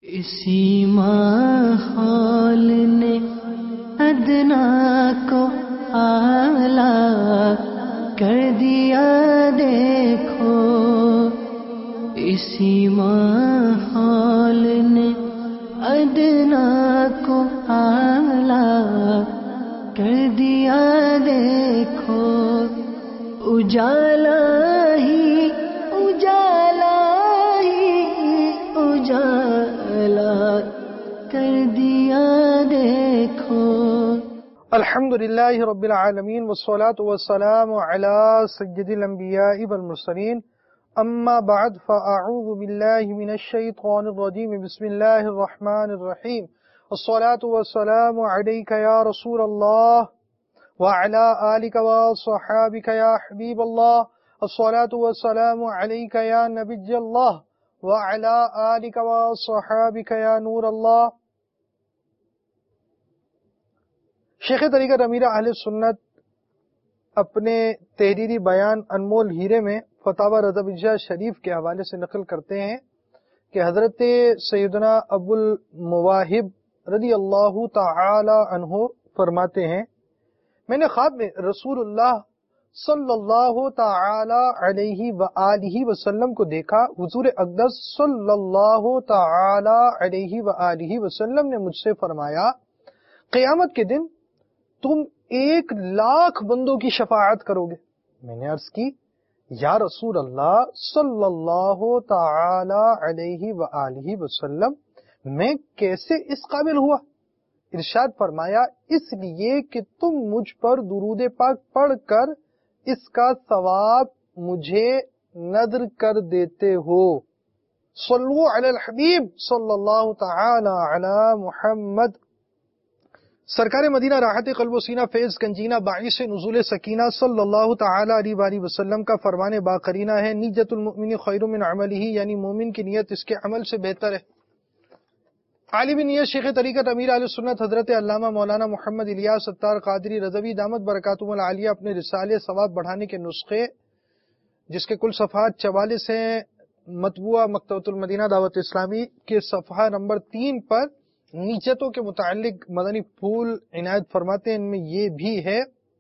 اسی ماحول نے ادنا کو اعلیٰ کر دیا دیکھو، اسی ماحول نے ادنا کو اعلیٰ کر دیا دیکھو، اجالا ہی اجالا ہی اجالا کر دیا دیکھو۔ الحمدللہ رب العالمین والصلاة والسلام علی سید الانبیاء والمرسلین، اما بعد فاعوذ باللہ من الشیطان الرجیم، بسم اللہ الرحمن الرحیم، الصلاة والسلام علیک یا رسول اللہ وعلی آلک وصحابک یا حبیب اللہ، الصلاة والسلام علیک یا نبی اللہ وعلی آلک وصحابک یا نور اللہ۔ شیخ طریقت امیر اہل سنت اپنے تحریری بیان انمول ہیرے میں فتاوی رضویہ شریف کے حوالے سے نقل کرتے ہیں کہ حضرت سیدنا ابو المواہب رضی اللہ تعالی عنہ فرماتے ہیں، میں نے خواب میں رسول اللہ صلی اللہ تعالی علیہ وآلہ وسلم کو دیکھا۔ حضور اقدس صلی اللہ تعالی علیہ وآلہ وسلم نے مجھ سے فرمایا، قیامت کے دن تم 1,00,000 بندوں کی شفاعت کرو گے۔ میں نے عرض کی، یا رسول اللہ صلی اللہ تعالی علیہ وآلہ وسلم، میں کیسے اس قابل ہوا؟ ارشاد فرمایا، اس لیے کہ تم مجھ پر درود پاک پڑھ کر اس کا ثواب مجھے نذر کر دیتے ہو۔ صلو علی الحبیب صلی اللہ تعالی علی محمد۔ سرکار مدینہ راحت قلب و سینہ فیض گنجینہ باعث نزول سکینہ صلی اللہ تعالی علیہ وآلہ وسلم کا فرمان باقرینہ ہے، نیت المؤمن خیر من عملہ، یعنی مومن کی نیت اس کے عمل سے بہتر ہے۔ عالم نیت شیخ طریقت امیر اہل سنت حضرت علامہ مولانا محمد الیاس ستار قادری رضوی دامت برکاتہم العالیہ اپنے رسالے ثواب بڑھانے کے نسخے، جس کے کل صفحات 44 ہیں، مطبوعہ مکتبۃ المدینہ دعوت اسلامی کے صفحہ نمبر 3 پر نیتوں کے متعلق مدنی پھول عنایت فرماتے ہیں۔ ان میں یہ بھی ہے،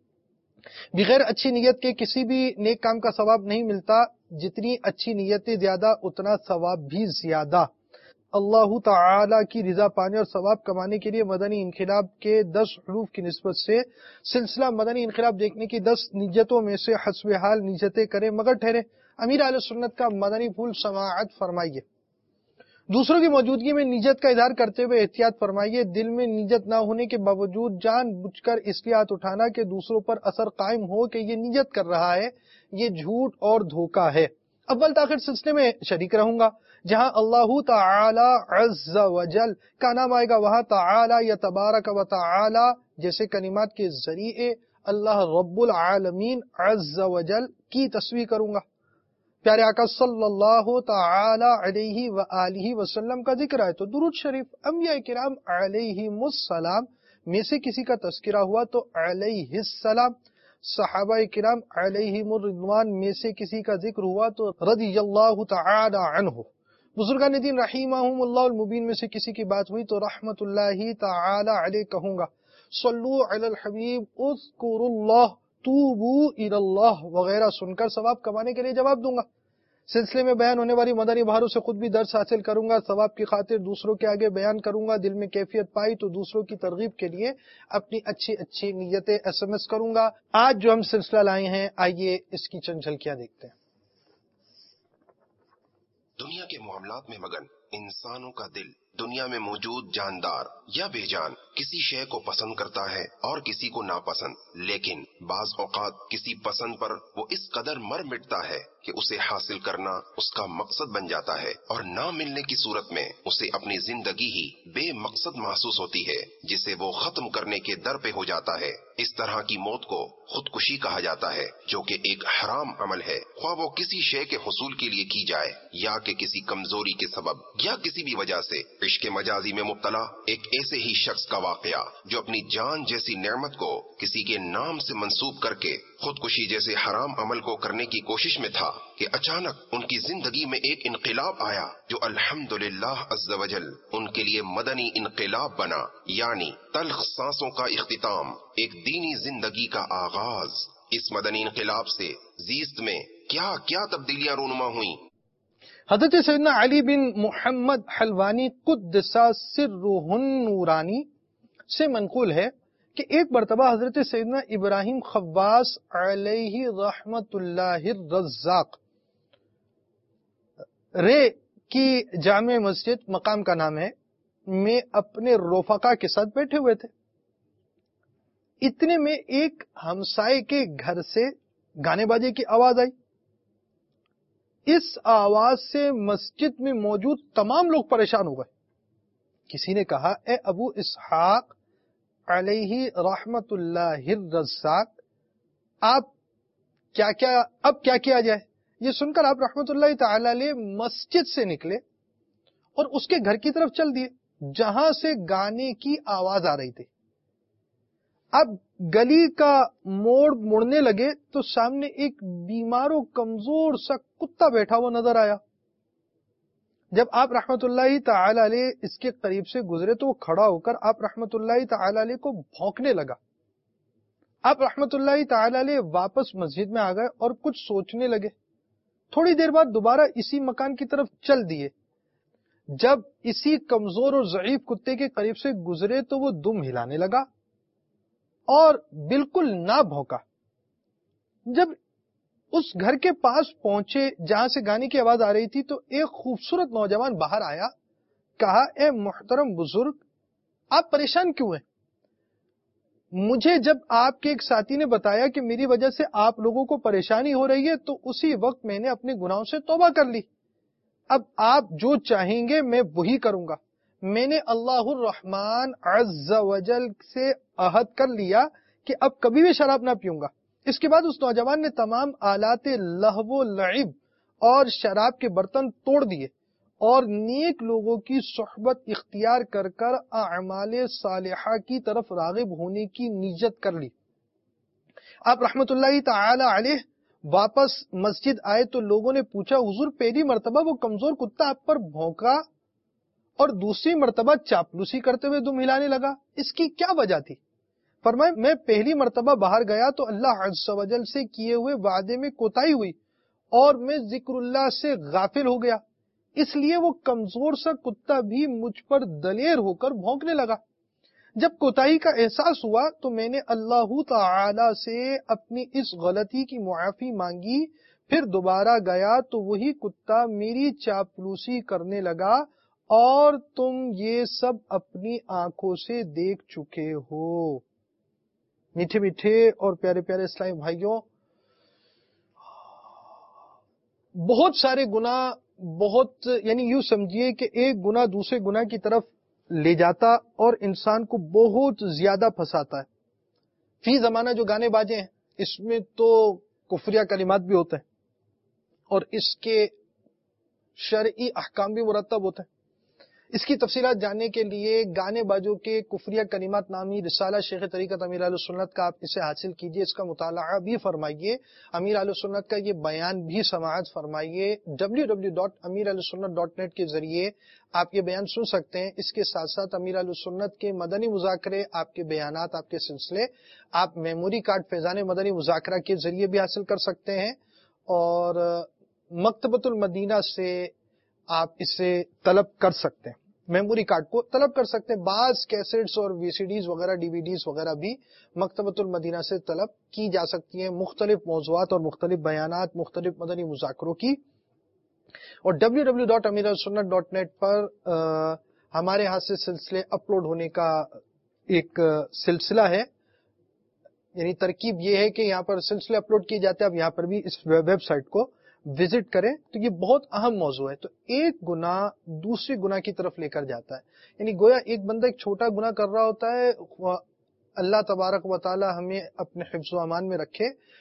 بغیر اچھی نیت کے کسی بھی نیک کام کا ثواب نہیں ملتا، جتنی اچھی نیتیں زیادہ اتنا ثواب بھی زیادہ۔ اللہ تعالی کی رضا پانے اور ثواب کمانے کے لیے مدنی انقلاب کے 10 حروف کی نسبت سے سلسلہ مدنی انقلاب دیکھنے کی 10 نیتوں میں سے حسب حال نیتیں کریں مگر ٹھہرے۔ امیر اہل سنت کا مدنی پھول سماعت فرمائیے۔ دوسروں کی موجودگی میں نیت کا اظہار کرتے ہوئے احتیاط فرمائیے۔ دل میں نیت نہ ہونے کے باوجود جان بوجھ کر اس لیے ہاتھ اٹھانا کہ دوسروں پر اثر قائم ہو کہ یہ نیت کر رہا ہے، یہ جھوٹ اور دھوکہ ہے۔ اول تاخیر سلسلے میں شریک رہوں گا، جہاں اللہ تعالی عز وجل کا نام آئے گا وہاں تعالی یا تبارک و تعالی جیسے کلمات کے ذریعے اللہ رب العالمین عز وجل کی تسبیح کروں گا۔ پیارے آقا صلی اللہ تعالی علیہ وآلہ وسلم کا ذکر آئے تو درود شریف، انبیاء کرام علیہم السلام میں سے کسی کا تذکرہ ہوا تو علیہ السلام، صحابہ کرام علیہم الرضوان میں سے کسی کا ذکر ہوا تو رضی اللہ تعالی عنہ، بزرگان دین رحمہم اللہ المبین میں سے کسی کی بات ہوئی تو رحمت اللہ تعالی علیہ کہوں گا۔ صلو علی الحبیب، اذکروا اللہ، توبو الی اللہ وغیرہ سن کر ثواب کمانے کے لیے جواب دوں گا۔ سلسلے میں بیان ہونے والی مدنی بہاروں سے خود بھی درس حاصل کروں گا، ثواب کی خاطر دوسروں کے آگے بیان کروں گا۔ دل میں کیفیت پائی تو دوسروں کی ترغیب کے لیے اپنی اچھی نیتیں SMS کروں گا۔ آج جو ہم سلسلہ لائے ہیں، آئیے اس کی چند جھلکیاں دیکھتے ہیں۔ دنیا کے معاملات میں مگن انسانوں کا دل دنیا میں موجود جاندار یا بے جان کسی شے کو پسند کرتا ہے اور کسی کو ناپسند، لیکن بعض اوقات کسی پسند پر وہ اس قدر مر مٹتا ہے کہ اسے حاصل کرنا اس کا مقصد بن جاتا ہے، اور نہ ملنے کی صورت میں اسے اپنی زندگی ہی بے مقصد محسوس ہوتی ہے، جسے وہ ختم کرنے کے در پہ ہو جاتا ہے۔ اس طرح کی موت کو خودکشی کہا جاتا ہے، جو کہ ایک حرام عمل ہے، خواہ وہ کسی شے کے حصول کے لیے کی جائے یا کہ کسی کمزوری کے سبب یا کسی بھی وجہ سے عشق مجازی میں مبتلا ایک ایسے ہی شخص کا واقعہ جو اپنی جان جیسی نعمت کو کسی کے نام سے منسوب کر کے خودکشی جیسے حرام عمل کو کرنے کی کوشش میں تھا کہ اچانک ان کی زندگی میں ایک انقلاب آیا جو الحمدللہ عز وجل ان کے لیے مدنی انقلاب بنا، یعنی تلخ سانسوں کا اختتام، ایک دینی زندگی کا آغاز۔ اس مدنی انقلاب سے زیست میں کیا کیا تبدیلیاں رونما ہوئیں۔ حضرت سیدنا علی بن محمد حلوانی قدس سرہ النورانی سے منقول ہے کہ ایک مرتبہ حضرت سیدنا ابراہیم خواص علیہ رحمت اللہ الرزاق رے کی جامع مسجد، مقام کا نام ہے، میں اپنے رفقا کے ساتھ بیٹھے ہوئے تھے۔ اتنے میں ایک ہمسائے کے گھر سے گانے باجے کی آواز آئی۔ اس آواز سے مسجد میں موجود تمام لوگ پریشان ہو گئے۔ کسی نے کہا، اے ابو اسحاق علیہ رحمت اللہ الرزاق، اب کیا کیا جائے؟ یہ سن کر آپ رحمت اللہ تعالی علیہ مسجد سے نکلے اور اس کے گھر کی طرف چل دیے جہاں سے گانے کی آواز آ رہی تھی۔ اب گلی کا موڑ مڑنے لگے تو سامنے ایک بیمار و کمزور سا کتا بیٹھا ہوا نظر آیا۔ جب آپ رحمت اللہ تعالی علیہ اس کے قریب سے گزرے تو وہ کھڑا ہو کر آپ رحمت اللہ تعالی علیہ کو بھونکنے لگا۔ آپ رحمت اللہ تعالی علیہ واپس مسجد میں آ گئے اور کچھ سوچنے لگے۔ تھوڑی دیر بعد دوبارہ اسی مکان کی طرف چل دیے۔ جب اسی کمزور اور ضعیف کتے کے قریب سے گزرے تو وہ دم ہلانے لگا اور بالکل نہ بھونکا۔ جب اس گھر کے پاس پہنچے جہاں سے گانے کی آواز آ رہی تھی تو ایک خوبصورت نوجوان باہر آیا، کہا، اے محترم بزرگ، آپ پریشان کیوں ہیں؟ مجھے جب آپ کے ایک ساتھی نے بتایا کہ میری وجہ سے آپ لوگوں کو پریشانی ہو رہی ہے تو اسی وقت میں نے اپنے گناہوں سے توبہ کر لی۔ اب آپ جو چاہیں گے میں وہی کروں گا۔ میں نے اللہ الرحمن عز وجل سے عہد کر لیا کہ اب کبھی بھی شراب نہ پیوں گا۔ اس کے بعد اس نوجوان نے تمام آلات لہو و لعب اور شراب کے برتن توڑ دیے اور نیک لوگوں کی صحبت اختیار کر کر اعمال صالحہ کی طرف راغب ہونے کی نیت کر لی۔ آپ رحمت اللہ تعالی علیہ واپس مسجد آئے تو لوگوں نے پوچھا، حضور پہلی مرتبہ وہ کمزور کتا آپ پر بھونکا اور دوسری مرتبہ چاپلوسی کرتے ہوئے دم ہلانے لگا، اس کی کیا وجہ تھی؟ فرمائے، میں پہلی مرتبہ باہر گیا تو اللہ عز و جل سے کیے ہوئے وعدے میں کوتاہی ہوئی اور میں ذکر اللہ سے غافل ہو گیا، اس لیے وہ کمزور سا کتا بھی مجھ پر دلیر ہو کر بھونکنے لگا۔ جب کوتاہی کا احساس ہوا تو میں نے اللہ تعالی سے اپنی اس غلطی کی معافی مانگی، پھر دوبارہ گیا تو وہی کتا میری چاپلوسی کرنے لگا اور تم یہ سب اپنی آنکھوں سے دیکھ چکے ہو۔ میٹھے میٹھے اور پیارے پیارے اسلامی بھائیوں، بہت سارے گناہ یعنی یوں سمجھیے کہ ایک گناہ دوسرے گناہ کی طرف لے جاتا اور انسان کو بہت زیادہ پھنساتا ہے۔ فی زمانہ جو گانے باجے ہیں اس میں تو کفریہ کلمات بھی ہوتے ہیں اور اس کے شرعی احکام بھی مرتب ہوتے ہیں۔ اس کی تفصیلات جاننے کے لیے گانے بازوں کے کفریہ کلمات نامی رسالہ شیخ طریقت امیر اہل سنت کا آپ اسے حاصل کیجئے، اس کا مطالعہ بھی فرمائیے، امیر اہل سنت کا یہ بیان بھی سماعت فرمائیے۔ www.amirahlusunnat.net کے ذریعے آپ یہ بیان سن سکتے ہیں۔ اس کے ساتھ ساتھ امیر اہل سنت کے مدنی مذاکرے، آپ کے بیانات، آپ کے سلسلے آپ میموری کارڈ فیضان مدنی مذاکرہ کے ذریعے بھی حاصل کر سکتے ہیں اور مکتبۃ المدینہ سے آپ اسے طلب کر سکتے ہیں، میموری کارڈ کو طلب کر سکتے ہیں۔ بعض کیسٹس اور وی سی ڈیز وغیرہ، ڈی وی ڈیز وغیرہ بھی مکتبۃ المدینہ سے طلب کی جا سکتی ہیں، مختلف موضوعات اور مختلف بیانات، مختلف مدنی مذاکروں کی۔ اور www.amirahlusunnat.net پر ہمارے ہاں سے سلسلے اپلوڈ ہونے کا ایک سلسلہ ہے، یعنی ترکیب یہ ہے کہ یہاں پر سلسلے اپلوڈ کیے جاتے ہیں، اب یہاں پر بھی اس ویب سائٹ کو وزٹ کریں تو یہ بہت اہم موضوع ہے۔ تو ایک گناہ دوسری گناہ کی طرف لے کر جاتا ہے، یعنی گویا ایک بندہ ایک چھوٹا گناہ کر رہا ہوتا ہے، اللہ تبارک و تعالی ہمیں اپنے حفظ و امان میں رکھے،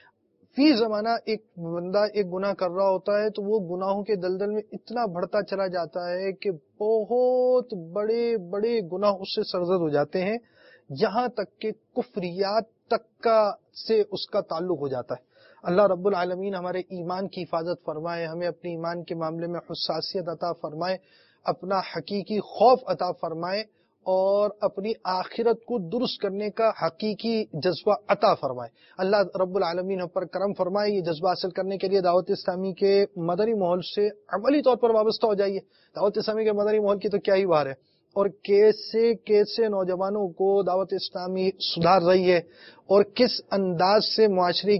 فی زمانہ ایک بندہ ایک گناہ کر رہا ہوتا ہے تو وہ گناہوں کے دلدل میں اتنا بڑھتا چلا جاتا ہے کہ بہت بڑے بڑے گناہ اس سے سرزد ہو جاتے ہیں، یہاں تک کہ کفریات تک کا سے اس کا تعلق ہو جاتا ہے۔ اللہ رب العالمین ہمارے ایمان کی حفاظت فرمائے، ہمیں اپنے ایمان کے معاملے میں حساسیت عطا فرمائے، اپنا حقیقی خوف عطا فرمائے اور اپنی آخرت کو درست کرنے کا حقیقی جذبہ عطا فرمائے۔ اللہ رب العالمین ہم پر کرم فرمائے۔ یہ جذبہ حاصل کرنے کے لیے دعوت اسلامی کے مدنی ماحول سے عملی طور پر وابستہ ہو جائیے۔ دعوت اسلامی کے مدنی ماحول کی تو کیا ہی بات ہے، اور کیسے کیسے نوجوانوں کو دعوت اسلامی سدھار رہی ہے، اور کس انداز سے معاشرے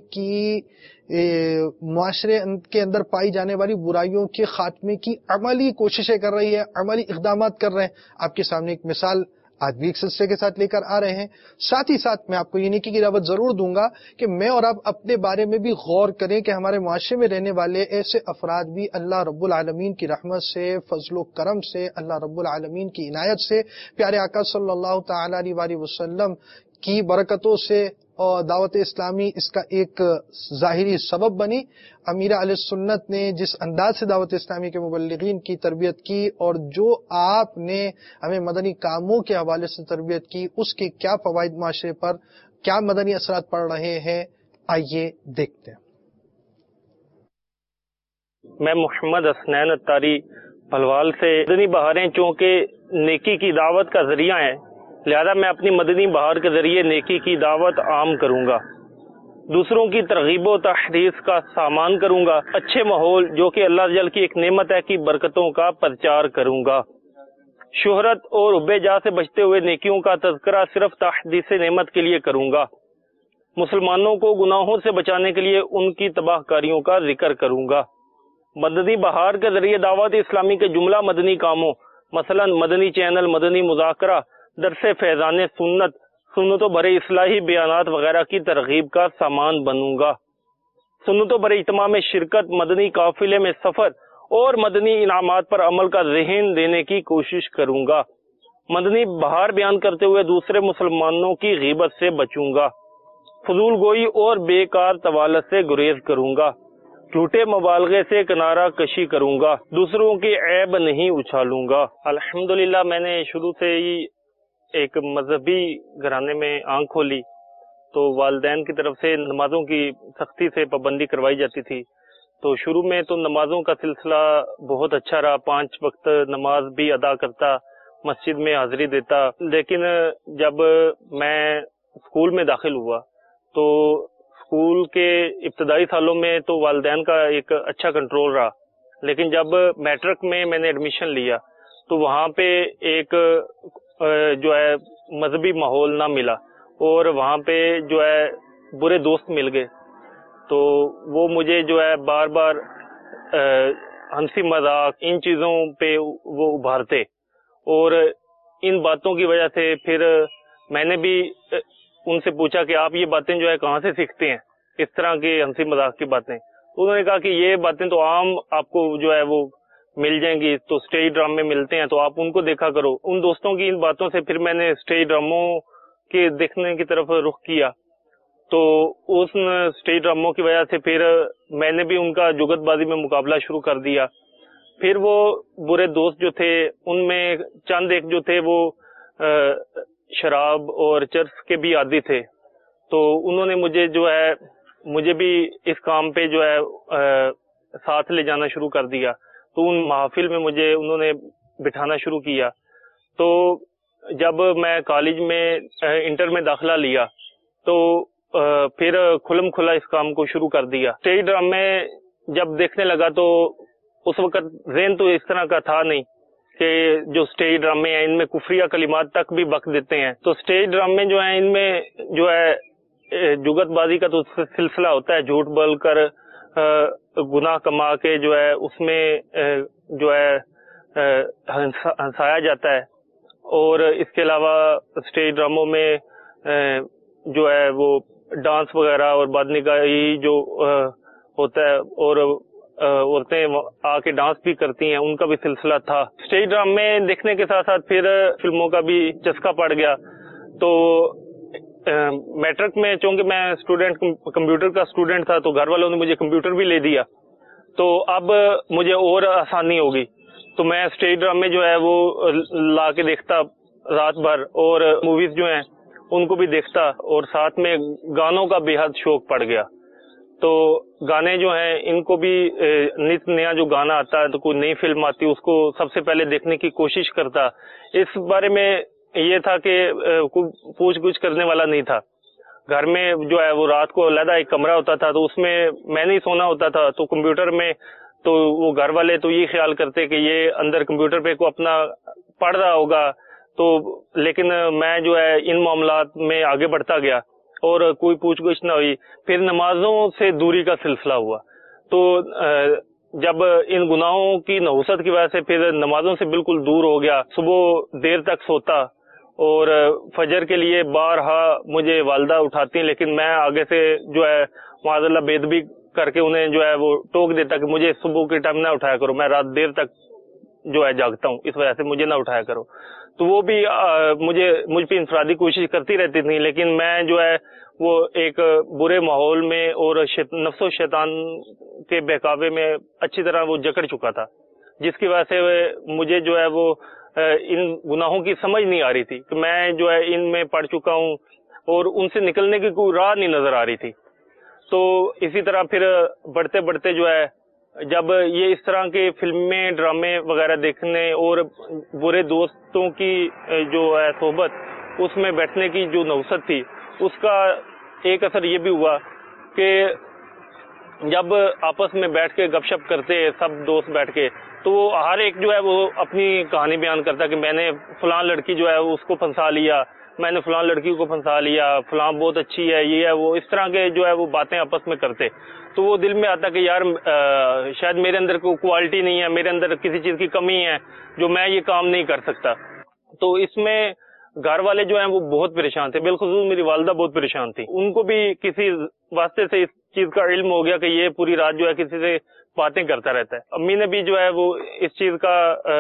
کے اندر پائی جانے والی برائیوں کے خاتمے کی عملی کوششیں کر رہی ہے، عملی اقدامات کر رہے ہیں۔ آپ کے سامنے ایک مثال آج بھی ایک سلسلے کے ساتھ لے کر آ رہے ہیں۔ ساتھ ہی ساتھ میں آپ کو یہ نیکی کی دعوت ضرور دوں گا کہ میں اور آپ اپنے بارے میں بھی غور کریں کہ ہمارے معاشرے میں رہنے والے ایسے افراد بھی اللہ رب العالمین کی رحمت سے، فضل و کرم سے، اللہ رب العالمین کی عنایت سے، پیارے آقا صلی اللہ تعالی علیہ وآلہ وسلم کی برکتوں سے، اور دعوت اسلامی اس کا ایک ظاہری سبب بنی۔ امیر اہل سنت نے جس انداز سے دعوت اسلامی کے مبلغین کی تربیت کی، اور جو آپ نے ہمیں مدنی کاموں کے حوالے سے تربیت کی، اس کے کیا فوائد معاشرے پر، کیا مدنی اثرات پڑ رہے ہیں، آئیے دیکھتے ہیں۔ میں محمد حسنین اتاری پھلوال سے، مدنی بہاریں چونکہ نیکی کی دعوت کا ذریعہ ہیں، لہذا میں اپنی مدنی بہار کے ذریعے نیکی کی دعوت عام کروں گا، دوسروں کی ترغیب و تحریض کا سامان کروں گا، اچھے ماحول جو کہ اللہ جل کی ایک نعمت ہے کی برکتوں کا پرچار کروں گا، شہرت اور حب جاہ سے بچتے ہوئے نیکیوں کا تذکرہ صرف تحدیث نعمت کے لیے کروں گا، مسلمانوں کو گناہوں سے بچانے کے لیے ان کی تباہ کاریوں کا ذکر کروں گا۔ مدنی بہار کے ذریعے دعوت اسلامی کے جملہ مدنی کاموں مثلا مدنی چینل، مدنی مذاکرہ، درس فیضان سنت، سنتوں بھرے اصلاحی بیانات وغیرہ کی ترغیب کا سامان بنوں گا، سنتوں بھرے اجتماع میں شرکت، مدنی قافلے میں سفر اور مدنی انعامات پر عمل کا ذہن دینے کی کوشش کروں گا، مدنی بہار بیان کرتے ہوئے دوسرے مسلمانوں کی غیبت سے بچوں گا، فضول گوئی اور بیکار طوالت سے گریز کروں گا، جھوٹے مبالغے سے کنارہ کشی کروں گا، دوسروں کی عیب نہیں اچھالوں گا۔ الحمدللہ میں نے شروع سے ہی ایک مذہبی گھرانے میں آنکھ کھولی تو والدین کی طرف سے نمازوں کی سختی سے پابندی کروائی جاتی تھی، تو شروع میں تو نمازوں کا سلسلہ بہت اچھا رہا، 5 وقت نماز بھی ادا کرتا، مسجد میں حاضری دیتا، لیکن جب میں اسکول میں داخل ہوا تو اسکول کے ابتدائی سالوں میں تو والدین کا ایک اچھا کنٹرول رہا، لیکن جب میٹرک میں نے ایڈمیشن لیا تو وہاں پہ ایک جو ہے مذہبی ماحول نہ ملا، اور وہاں پہ جو ہے برے دوست مل گئے، تو وہ مجھے جو ہے بار بار ہنسی مذاق ان چیزوں پہ وہ ابھارتے، اور ان باتوں کی وجہ سے پھر میں نے بھی ان سے پوچھا کہ آپ یہ باتیں جو ہے کہاں سے سیکھتے ہیں، اس طرح کی ہنسی مذاق کی باتیں؟ انہوں نے کہا کہ یہ باتیں تو عام آپ کو جو ہے وہ مل جائیں گی، تو اسٹیج ڈرامے ملتے ہیں تو آپ ان کو دیکھا کرو۔ ان دوستوں کی ان باتوں سے پھر میں نے اسٹیج ڈراموں کے دیکھنے کی طرف رخ کیا، تو اس اسٹیج ڈراموں کی وجہ سے پھر میں نے بھی ان کا جگت بازی میں مقابلہ شروع کر دیا۔ پھر وہ برے دوست جو تھے ان میں چند ایک جو تھے وہ شراب اور چرس کے بھی عادی تھے، تو انہوں نے مجھے بھی اس کام پہ جو ہے ساتھ لے جانا شروع کر دیا، تو ان محافل میں مجھے انہوں نے بٹھانا شروع کیا۔ تو جب میں کالج میں انٹر میں داخلہ لیا تو پھر کھلم کھلا اس کام کو شروع کر دیا۔ اسٹیج ڈرامے جب دیکھنے لگا تو اس وقت ذہن تو اس طرح کا تھا نہیں کہ جو اسٹیج ڈرامے ہیں ان میں کفریہ کلمات تک بھی بک دیتے ہیں، تو اسٹیج ڈرامے جو ہیں ان میں جو ہے جگت بازی کا تو سلسلہ ہوتا ہے، جھوٹ بول کر گناہ کما کے جو ہے اس میں جو ہے ہنسایا جاتا ہے، اور اس کے علاوہ اسٹیج ڈراموں میں جو ہے وہ ڈانس وغیرہ اور بعد نگاہی جو ہوتا ہے، اور عورتیں آ کے ڈانس بھی کرتی ہیں، ان کا بھی سلسلہ تھا۔ اسٹیج ڈرامے دیکھنے کے ساتھ ساتھ پھر فلموں کا بھی چسکا پڑ گیا، تو میٹرک میں چونکہ میں اسٹوڈنٹ کمپیوٹر کا اسٹوڈنٹ تھا تو گھر والوں نے مجھے کمپیوٹر بھی لے دیا، تو اب مجھے اور آسانی ہوگی، تو میں اسٹیج ڈرامے جو ہے وہ لا کے دیکھتا رات بھر، اور موویز جو ہیں ان کو بھی دیکھتا، اور ساتھ میں گانوں کا بے حد شوق پڑ گیا۔ تو گانے جو ہیں ان کو بھی نت نیا جو گانا آتا ہے تو کوئی نئی فلم آتی اس کو سب سے پہلے دیکھنے کی کوشش کرتا۔ اس بارے میں یہ تھا کہ کوئی پوچھ گچھ کرنے والا نہیں تھا، گھر میں جو ہے وہ رات کو علیحدہ ایک کمرہ ہوتا تھا تو اس میں میں نہیں سونا ہوتا تھا، تو کمپیوٹر میں تو وہ گھر والے تو یہ خیال کرتے کہ یہ اندر کمپیوٹر پہ کو اپنا پڑھ رہا ہوگا، تو لیکن میں جو ہے ان معاملات میں آگے بڑھتا گیا اور کوئی پوچھ گچھ نہ ہوئی۔ پھر نمازوں سے دوری کا سلسلہ ہوا، تو جب ان گناہوں کی نحوست کی وجہ سے پھر نمازوں سے بالکل دور ہو گیا، صبح دیر تک سوتا، اور فجر کے لیے بارہا مجھے والدہ اٹھاتی، لیکن میں آگے سے جو ہے معاذ اللہ بے ادبی کر کے انہیں جو ہے وہ ٹوک دیتا کہ مجھے صبح کے ٹائم نہ اٹھایا کرو، میں رات دیر تک جو ہے جاگتا ہوں، اس وجہ سے مجھے نہ اٹھایا کرو۔ تو وہ بھی مجھ پہ انفرادی کوشش کرتی رہتی تھی، لیکن میں جو ہے وہ ایک برے ماحول میں اور نفس و شیطان کے بہکاوے میں اچھی طرح وہ جکڑ چکا تھا، جس کی وجہ سے مجھے جو ہے وہ ان گناہوں کی سمجھ نہیں آ رہی تھی کہ میں جو ہے ان میں پڑ چکا ہوں اور ان سے نکلنے کی کوئی راہ نہیں نظر آ رہی تھی۔ تو اسی طرح پھر بڑھتے بڑھتے جو ہے جب یہ اس طرح کے فلمیں ڈرامے وغیرہ دیکھنے اور برے دوستوں کی جو ہے صحبت اس میں بیٹھنے کی جو نوست تھی، اس کا ایک اثر یہ بھی ہوا کہ جب آپس میں بیٹھ کے گپ شپ کرتے سب دوست بیٹھ کے، تو ہر ایک جو ہے وہ اپنی کہانی بیان کرتا کہ میں نے فلاں لڑکی جو ہے اس کو پھنسا لیا، میں نے فلاں لڑکی کو پھنسا لیا، فلاں بہت اچھی ہے، یہ ہے وہ، اس طرح کے جو ہے وہ باتیں آپس میں کرتے، تو وہ دل میں آتا کہ یار شاید میرے اندر کوئی کوالٹی نہیں ہے، میرے اندر کسی چیز کی کمی ہے جو میں یہ کام نہیں کر سکتا۔ تو اس میں گھر والے جو ہیں وہ بہت پریشان تھے، بالخصوص میری والدہ بہت پریشان تھی، ان کو بھی کسی واسطے سے اس چیز کا علم ہو گیا کہ یہ پوری رات جو ہے کسی سے باتیں کرتا رہتا ہے۔ امی نے بھی جو ہے وہ اس چیز کا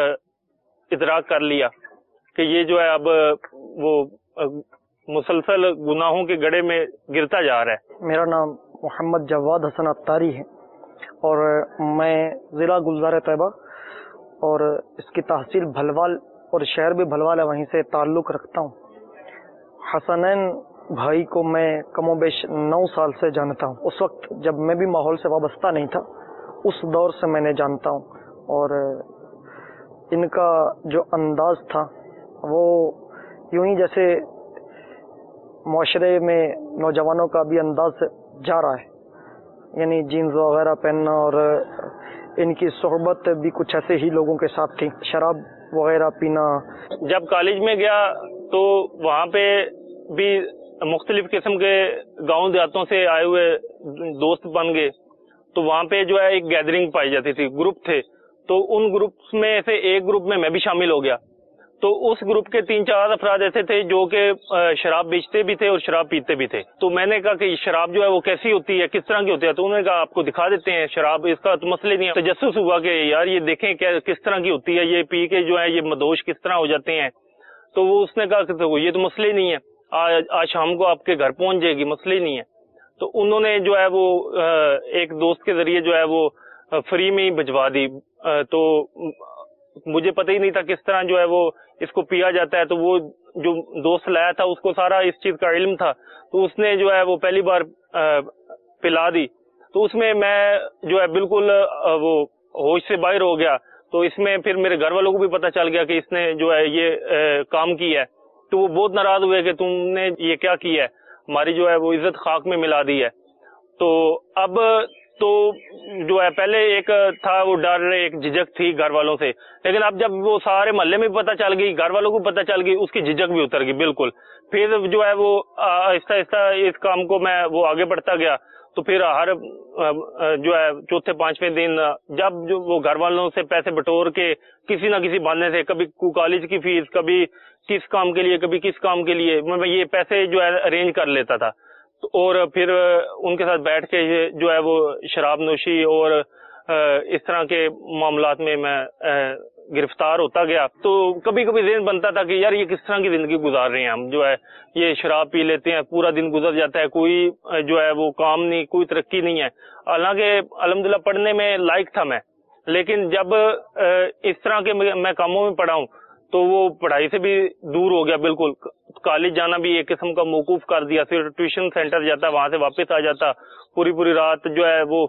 ادراک کر لیا کہ یہ جو ہے اب وہ مسلسل گناہوں کے گڑھے میں گرتا جا رہا ہے۔ میرا نام محمد جواد حسن عطاری ہے اور میں ضلع گلزار طیبہ اور اس کی تحصیل بھلوال اور شہر بھی بھلوال ہے، وہیں سے تعلق رکھتا ہوں۔ حسنین بھائی کو میں کم و بیش 9 سال سے جانتا ہوں، اس وقت جب میں بھی ماحول سے وابستہ نہیں تھا اس دور سے میں نے جانتا ہوں، اور ان کا جو انداز تھا وہ یوں ہی جیسے معاشرے میں نوجوانوں کا بھی انداز جا رہا ہے، یعنی جینز وغیرہ پہننا، اور ان کی صحبت بھی کچھ ایسے ہی لوگوں کے ساتھ تھی، شراب وغیرہ پینا۔ جب کالج میں گیا تو وہاں پہ بھی مختلف قسم کے گاؤں دیہاتوں سے آئے ہوئے دوست بن گئے، تو وہاں پہ جو ہے ایک گیدرنگ پائی جاتی تھی، گروپ تھے، تو ان گروپس میں سے ایک گروپ میں بھی شامل ہو گیا۔ تو اس گروپ کے 3-4 افراد ایسے تھے جو کہ شراب بیچتے بھی تھے اور شراب پیتے بھی تھے۔ تو میں نے کہا کہ شراب جو ہے وہ کیسی ہوتی ہے، کس طرح کی ہوتی ہے، تو انہوں نے کہا آپ کو دکھا دیتے ہیں شراب، اس کا تو مسئلہ نہیں ہے۔ تجسس ہوا کہ یار یہ دیکھیں کس طرح کی ہوتی ہے، یہ پی کے جو ہے یہ مدوش کس طرح ہو جاتے ہیں۔ تو وہ اس نے کہا کہ یہ تو مسئلہ نہیں ہے، آج شام کو آپ کے گھر پہنچ جائے گی، مسئلہ نہیں ہے۔ تو انہوں نے جو ہے وہ ایک دوست کے ذریعے جو ہے وہ فری میں ہی بھجوا دی، تو مجھے پتہ ہی نہیں تھا کس طرح جو ہے وہ اس کو پیا جاتا ہے۔ تو وہ جو دوست لایا تھا اس کو سارا اس چیز کا علم تھا، تو اس نے جو ہے وہ پہلی بار پلا دی، تو اس میں میں جو ہے بالکل وہ ہوش سے باہر ہو گیا۔ تو اس میں پھر میرے گھر والوں کو بھی پتہ چل گیا کہ اس نے جو ہے یہ کام کیا ہے، تو وہ بہت ناراض ہوئے کہ تم نے یہ کیا کیا ہے، ہماری جو ہے وہ عزت خاک میں ملا دی ہے۔ تو اب تو جو ہے پہلے ایک تھا وہ ڈر، ایک جھجک تھی گھر والوں سے، لیکن اب جب وہ سارے محلے میں پتہ چل گئی، گھر والوں کو پتہ چل گئی، اس کی جھجک بھی اتر گئی بالکل۔ پھر جو ہے وہ آہستہ آہستہ اس کام کو میں وہ آگے بڑھتا گیا۔ تو پھر ہر جو ہے چوتھے 5ویں دن جب جو وہ گھر والوں سے پیسے بٹور کے کسی نہ کسی بہانے سے، کبھی کالج کی فیس، کبھی کس کام کے لیے، کبھی کس کام کے لیے، میں یہ پیسے جو ہے ارینج کر لیتا تھا، اور پھر ان کے ساتھ بیٹھ کے جو ہے وہ شراب نوشی اور اس طرح کے معاملات میں گرفتار ہوتا گیا تو کبھی کبھی ذہن بنتا تھا کہ یار یہ کس طرح کی زندگی گزار رہے ہیں ہم، جو ہے یہ شراب پی لیتے ہیں، پورا دن گزر جاتا ہے، کوئی جو ہے وہ کام نہیں، کوئی ترقی نہیں ہے. حالانکہ الحمدللہ پڑھنے میں لائق تھا میں، لیکن جب اس طرح کے میں کاموں میں پڑھا ہوں تو وہ پڑھائی سے بھی دور ہو گیا بالکل. کالج جانا بھی ایک قسم کا موقوف کر دیا، صرف ٹیوشن سینٹر جاتا، وہاں سے واپس آ جاتا، پوری رات جو ہے وہ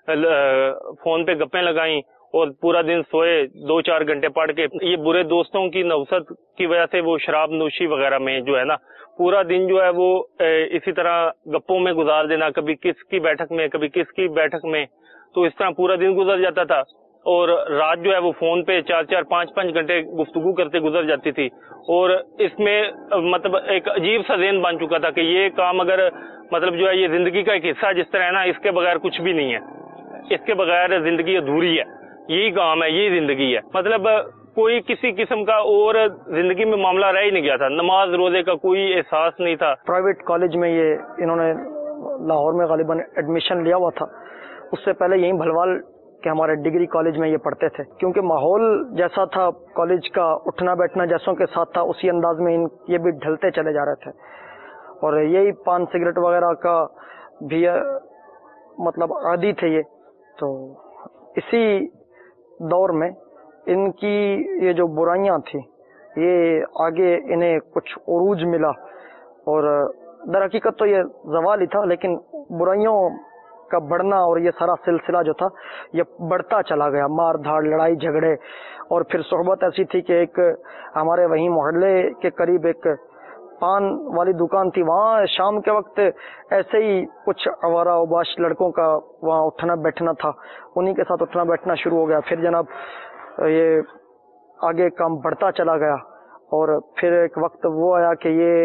فون پہ گپیں لگائیں اور پورا دن سوئے 2-4 گھنٹے پڑھ کے. یہ برے دوستوں کی نوست کی وجہ سے وہ شراب نوشی وغیرہ میں جو ہے نا پورا دن جو ہے وہ اسی طرح گپوں میں گزار دینا، کبھی کس کی بیٹھک میں کبھی کس کی بیٹھک میں، تو اس طرح پورا دن گزر جاتا تھا. اور رات جو ہے وہ فون پہ 4-4 5-5 گھنٹے گفتگو کرتے گزر جاتی تھی. اور اس میں مطلب ایک عجیب سا ذہن بن چکا تھا کہ یہ کام اگر مطلب جو ہے یہ زندگی کا ایک حصہ جس طرح ہے نا، اس کے بغیر کچھ بھی نہیں ہے، اس کے بغیر زندگی ادھوری ہے، یہی کام ہے، یہی زندگی ہے. مطلب کوئی کسی قسم کا اور زندگی میں معاملہ رہ ہی نہیں گیا تھا، نماز روزے کا کوئی احساس نہیں تھا. پرائیویٹ کالج میں یہ انہوں نے لاہور میں غالباً ایڈمیشن لیا ہوا تھا، اس سے پہلے یہیں بھلوال کہ ہمارے ڈگری کالج میں یہ پڑھتے تھے. کیونکہ ماحول جیسا تھا کالج کا، اٹھنا بیٹھنا جیسوں کے ساتھ تھا، اسی انداز میں یہ بھی ڈھلتے چلے جا رہے تھے. اور یہی پان سگریٹ وغیرہ کا بھی مطلب عادی تھے یہ. تو اسی دور میں ان کی یہ جو برائیاں تھیں یہ آگے انہیں کچھ عروج ملا، اور در حقیقت تو یہ زوال ہی تھا، لیکن برائیوں کا بڑھنا اور یہ سارا سلسلہ جو تھا یہ بڑھتا چلا گیا. مار دھاڑ، لڑائی جھگڑے، اور پھر صحبت ایسی تھی کہ ایک ہمارے وہیں محلے کے قریب ایک پان والی دکان تھی، وہاں شام کے وقت ایسے ہی کچھ آوارہ اوباش لڑکوں کا وہاں اٹھنا بیٹھنا تھا، انہی کے ساتھ اٹھنا بیٹھنا شروع ہو گیا. پھر جناب یہ آگے کام بڑھتا چلا گیا، اور پھر ایک وقت وہ آیا کہ یہ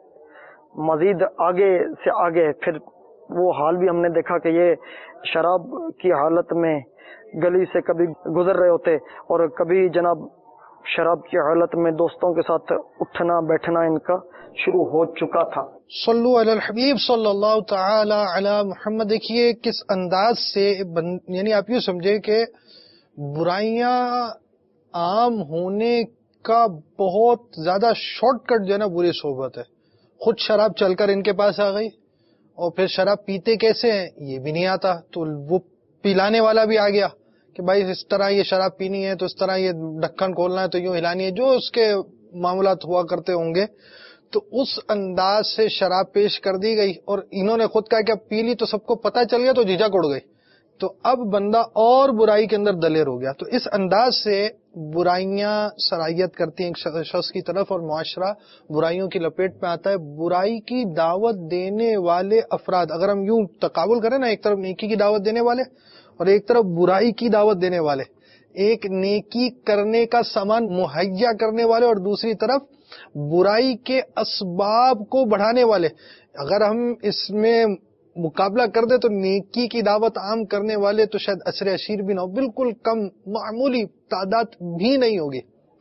مزید آگے سے آگے پھر وہ حال بھی ہم نے دیکھا کہ یہ شراب کی حالت میں گلی سے کبھی گزر رہے ہوتے، اور کبھی جناب شراب کی حالت میں دوستوں کے ساتھ اٹھنا بیٹھنا ان کا شروع ہو چکا تھا. صلو علی الحبیب صلی اللہ تعالی علی محمد. دیکھیے کس انداز سے یعنی آپ یوں سمجھے کہ برائیاں عام ہونے کا بہت زیادہ شارٹ کٹ جو ہے نا بری صحبت ہے. خود شراب چل کر ان کے پاس آ گئی، اور پھر شراب پیتے کیسے ہیں یہ بھی نہیں آتا، تو وہ پلانے والا بھی آ گیا کہ بھائی اس طرح یہ شراب پینی ہے، تو اس طرح یہ ڈھکن کھولنا ہے، تو یوں ہلانی ہے، جو اس کے معاملات ہوا کرتے ہوں گے. تو اس انداز سے شراب پیش کر دی گئی، اور انہوں نے خود کہا کہ اب پی لی تو سب کو پتہ چل گیا تو جھجک اڑ گئی، تو اب بندہ اور برائی کے اندر دلیر ہو گیا. تو اس انداز سے برائیاں سرایت کرتی ہیں ایک شخص کی طرف، اور معاشرہ برائیوں کی لپیٹ میں آتا ہے. برائی کی دعوت دینے والے افراد، اگر ہم یوں تقابل کریں نا، ایک طرف نیکی کی دعوت دینے والے اور ایک طرف برائی کی دعوت دینے والے، ایک نیکی کرنے کا سامان مہیا کرنے والے اور دوسری طرف برائی کے اسباب کو بڑھانے والے، اگر ہم اس میں مقابلہ کر دے تو نیکی کی دعوت عام کرنے والے تو شاید عشر عشیر بھی نہ ہو، بالکل کم معمولی تعداد بھی نہیں ہوگی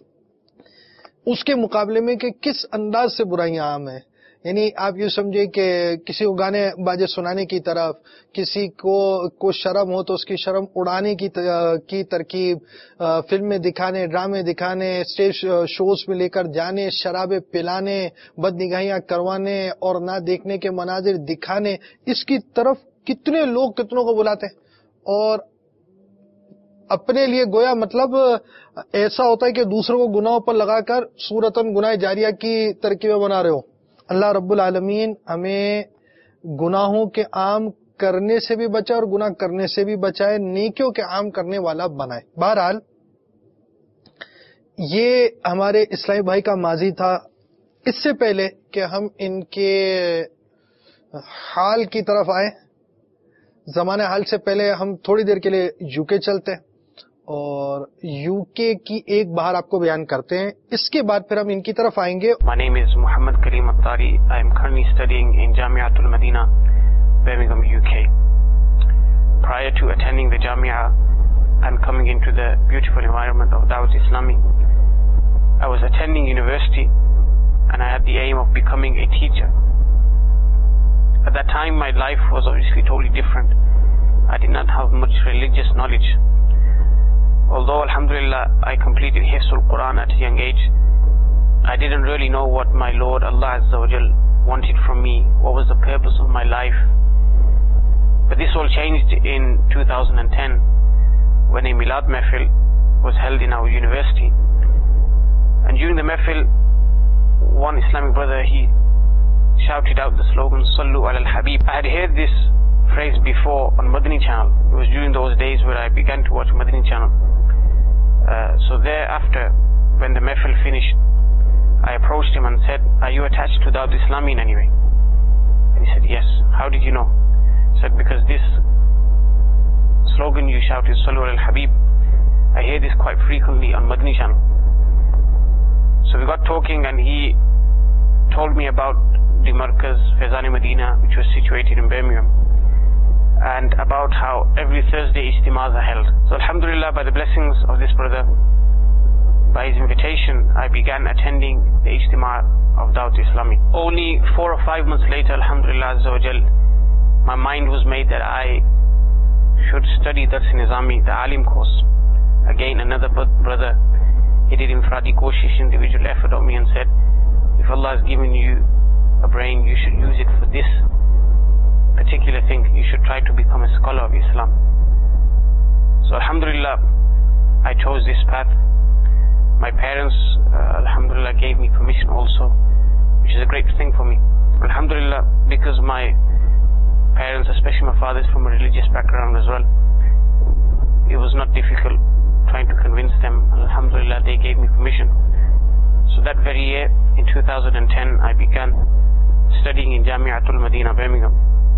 اس کے مقابلے میں کہ کس انداز سے برائیاں عام ہیں. یعنی آپ یہ سمجھے کہ کسی کو گانے باجے سنانے کی طرف، کسی کو شرم ہو تو اس کی شرم اڑانے کی ترکیب، فلمیں دکھانے، ڈرامے دکھانے، اسٹیج شوز میں لے کر جانے، شرابیں پلانے، بد نگاہیاں کروانے اور نہ دیکھنے کے مناظر دکھانے، اس کی طرف کتنے لوگ کتنوں کو بلاتے ہیں. اور اپنے لیے گویا مطلب ایسا ہوتا ہے کہ دوسروں کو گناہوں پر لگا کر صورتاً گناہ جاریہ کی ترکیبیں بنا رہے ہو. اللہ رب العالمین ہمیں گناہوں کے عام کرنے سے بھی بچائے اور گناہ کرنے سے بھی بچائے، نیکیوں کے عام کرنے والا بنائے. بہرحال یہ ہمارے اسلامی بھائی کا ماضی تھا. اس سے پہلے کہ ہم ان کے حال کی طرف آئے، زمانہ حال سے پہلے ہم تھوڑی دیر کے لیے یو کے چلتے ہیں اور یو کے کی ایک بہار آپ کو بیان کرتے ہیں. اس کے بعد پھر ہم ان کی طرف آئیں گے. My name is Muhammad Kareem Attari. I am currently studying in Jamiat al-Madina, Birmingham, UK. Prior to attending the Jamia and coming into the beautiful environment of Dawat Islami, I was attending university and I had the aim of becoming a teacher. At that time my life was obviously totally different. I did not have much religious knowledge. Although, alhamdulillah, I completed Hifzul Quran at a young age, I didn't really know what my Lord Allah Azza wa Jal wanted from me, what was the purpose of my life. But this all changed in 2010 when a Milad Mehfil was held in our university. And during the Mehfil, one Islamic brother, he shouted out the slogan, Sallu ala al-Habib. I had heard this phrase before on Madani channel. It was during those days where I began to watch Madani channel. So thereafter, when the Mehfil finished, I approached him and said, are you attached to Dawat Islami in any way? And he said, yes. How did you know? I said, because this slogan you shouted, Sallu ala al-Habib, I hear this quite frequently on Madani channel. So we got talking and he told me about the Markaz Faizan Medina, which was situated in Birmingham, and about how every Thursday Ijtimas are held. So alhamdulillah, by the blessings of this brother, by his invitation, I began attending the Ijtima of Dawat Islami. Only 4 or 5 months later, alhamdulillah Azza wa Jal, my mind was made that I should study Dars Nizami, the Alim course. Again, another brother, he did infradi koshish, individual effort on me, and said, if Allah has given you a brain, you should use it for this particular thing. You should try to become a scholar of Islam. So alhamdulillah, I chose this path. My parents, alhamdulillah, gave me permission also, which is a great thing for me. Alhamdulillah, because my parents, especially my father, is from a religious background as well, it was not difficult trying to convince them. Alhamdulillah, they gave me permission. So that very year, in 2010, I began studying in Jamiatul Medina, Birmingham.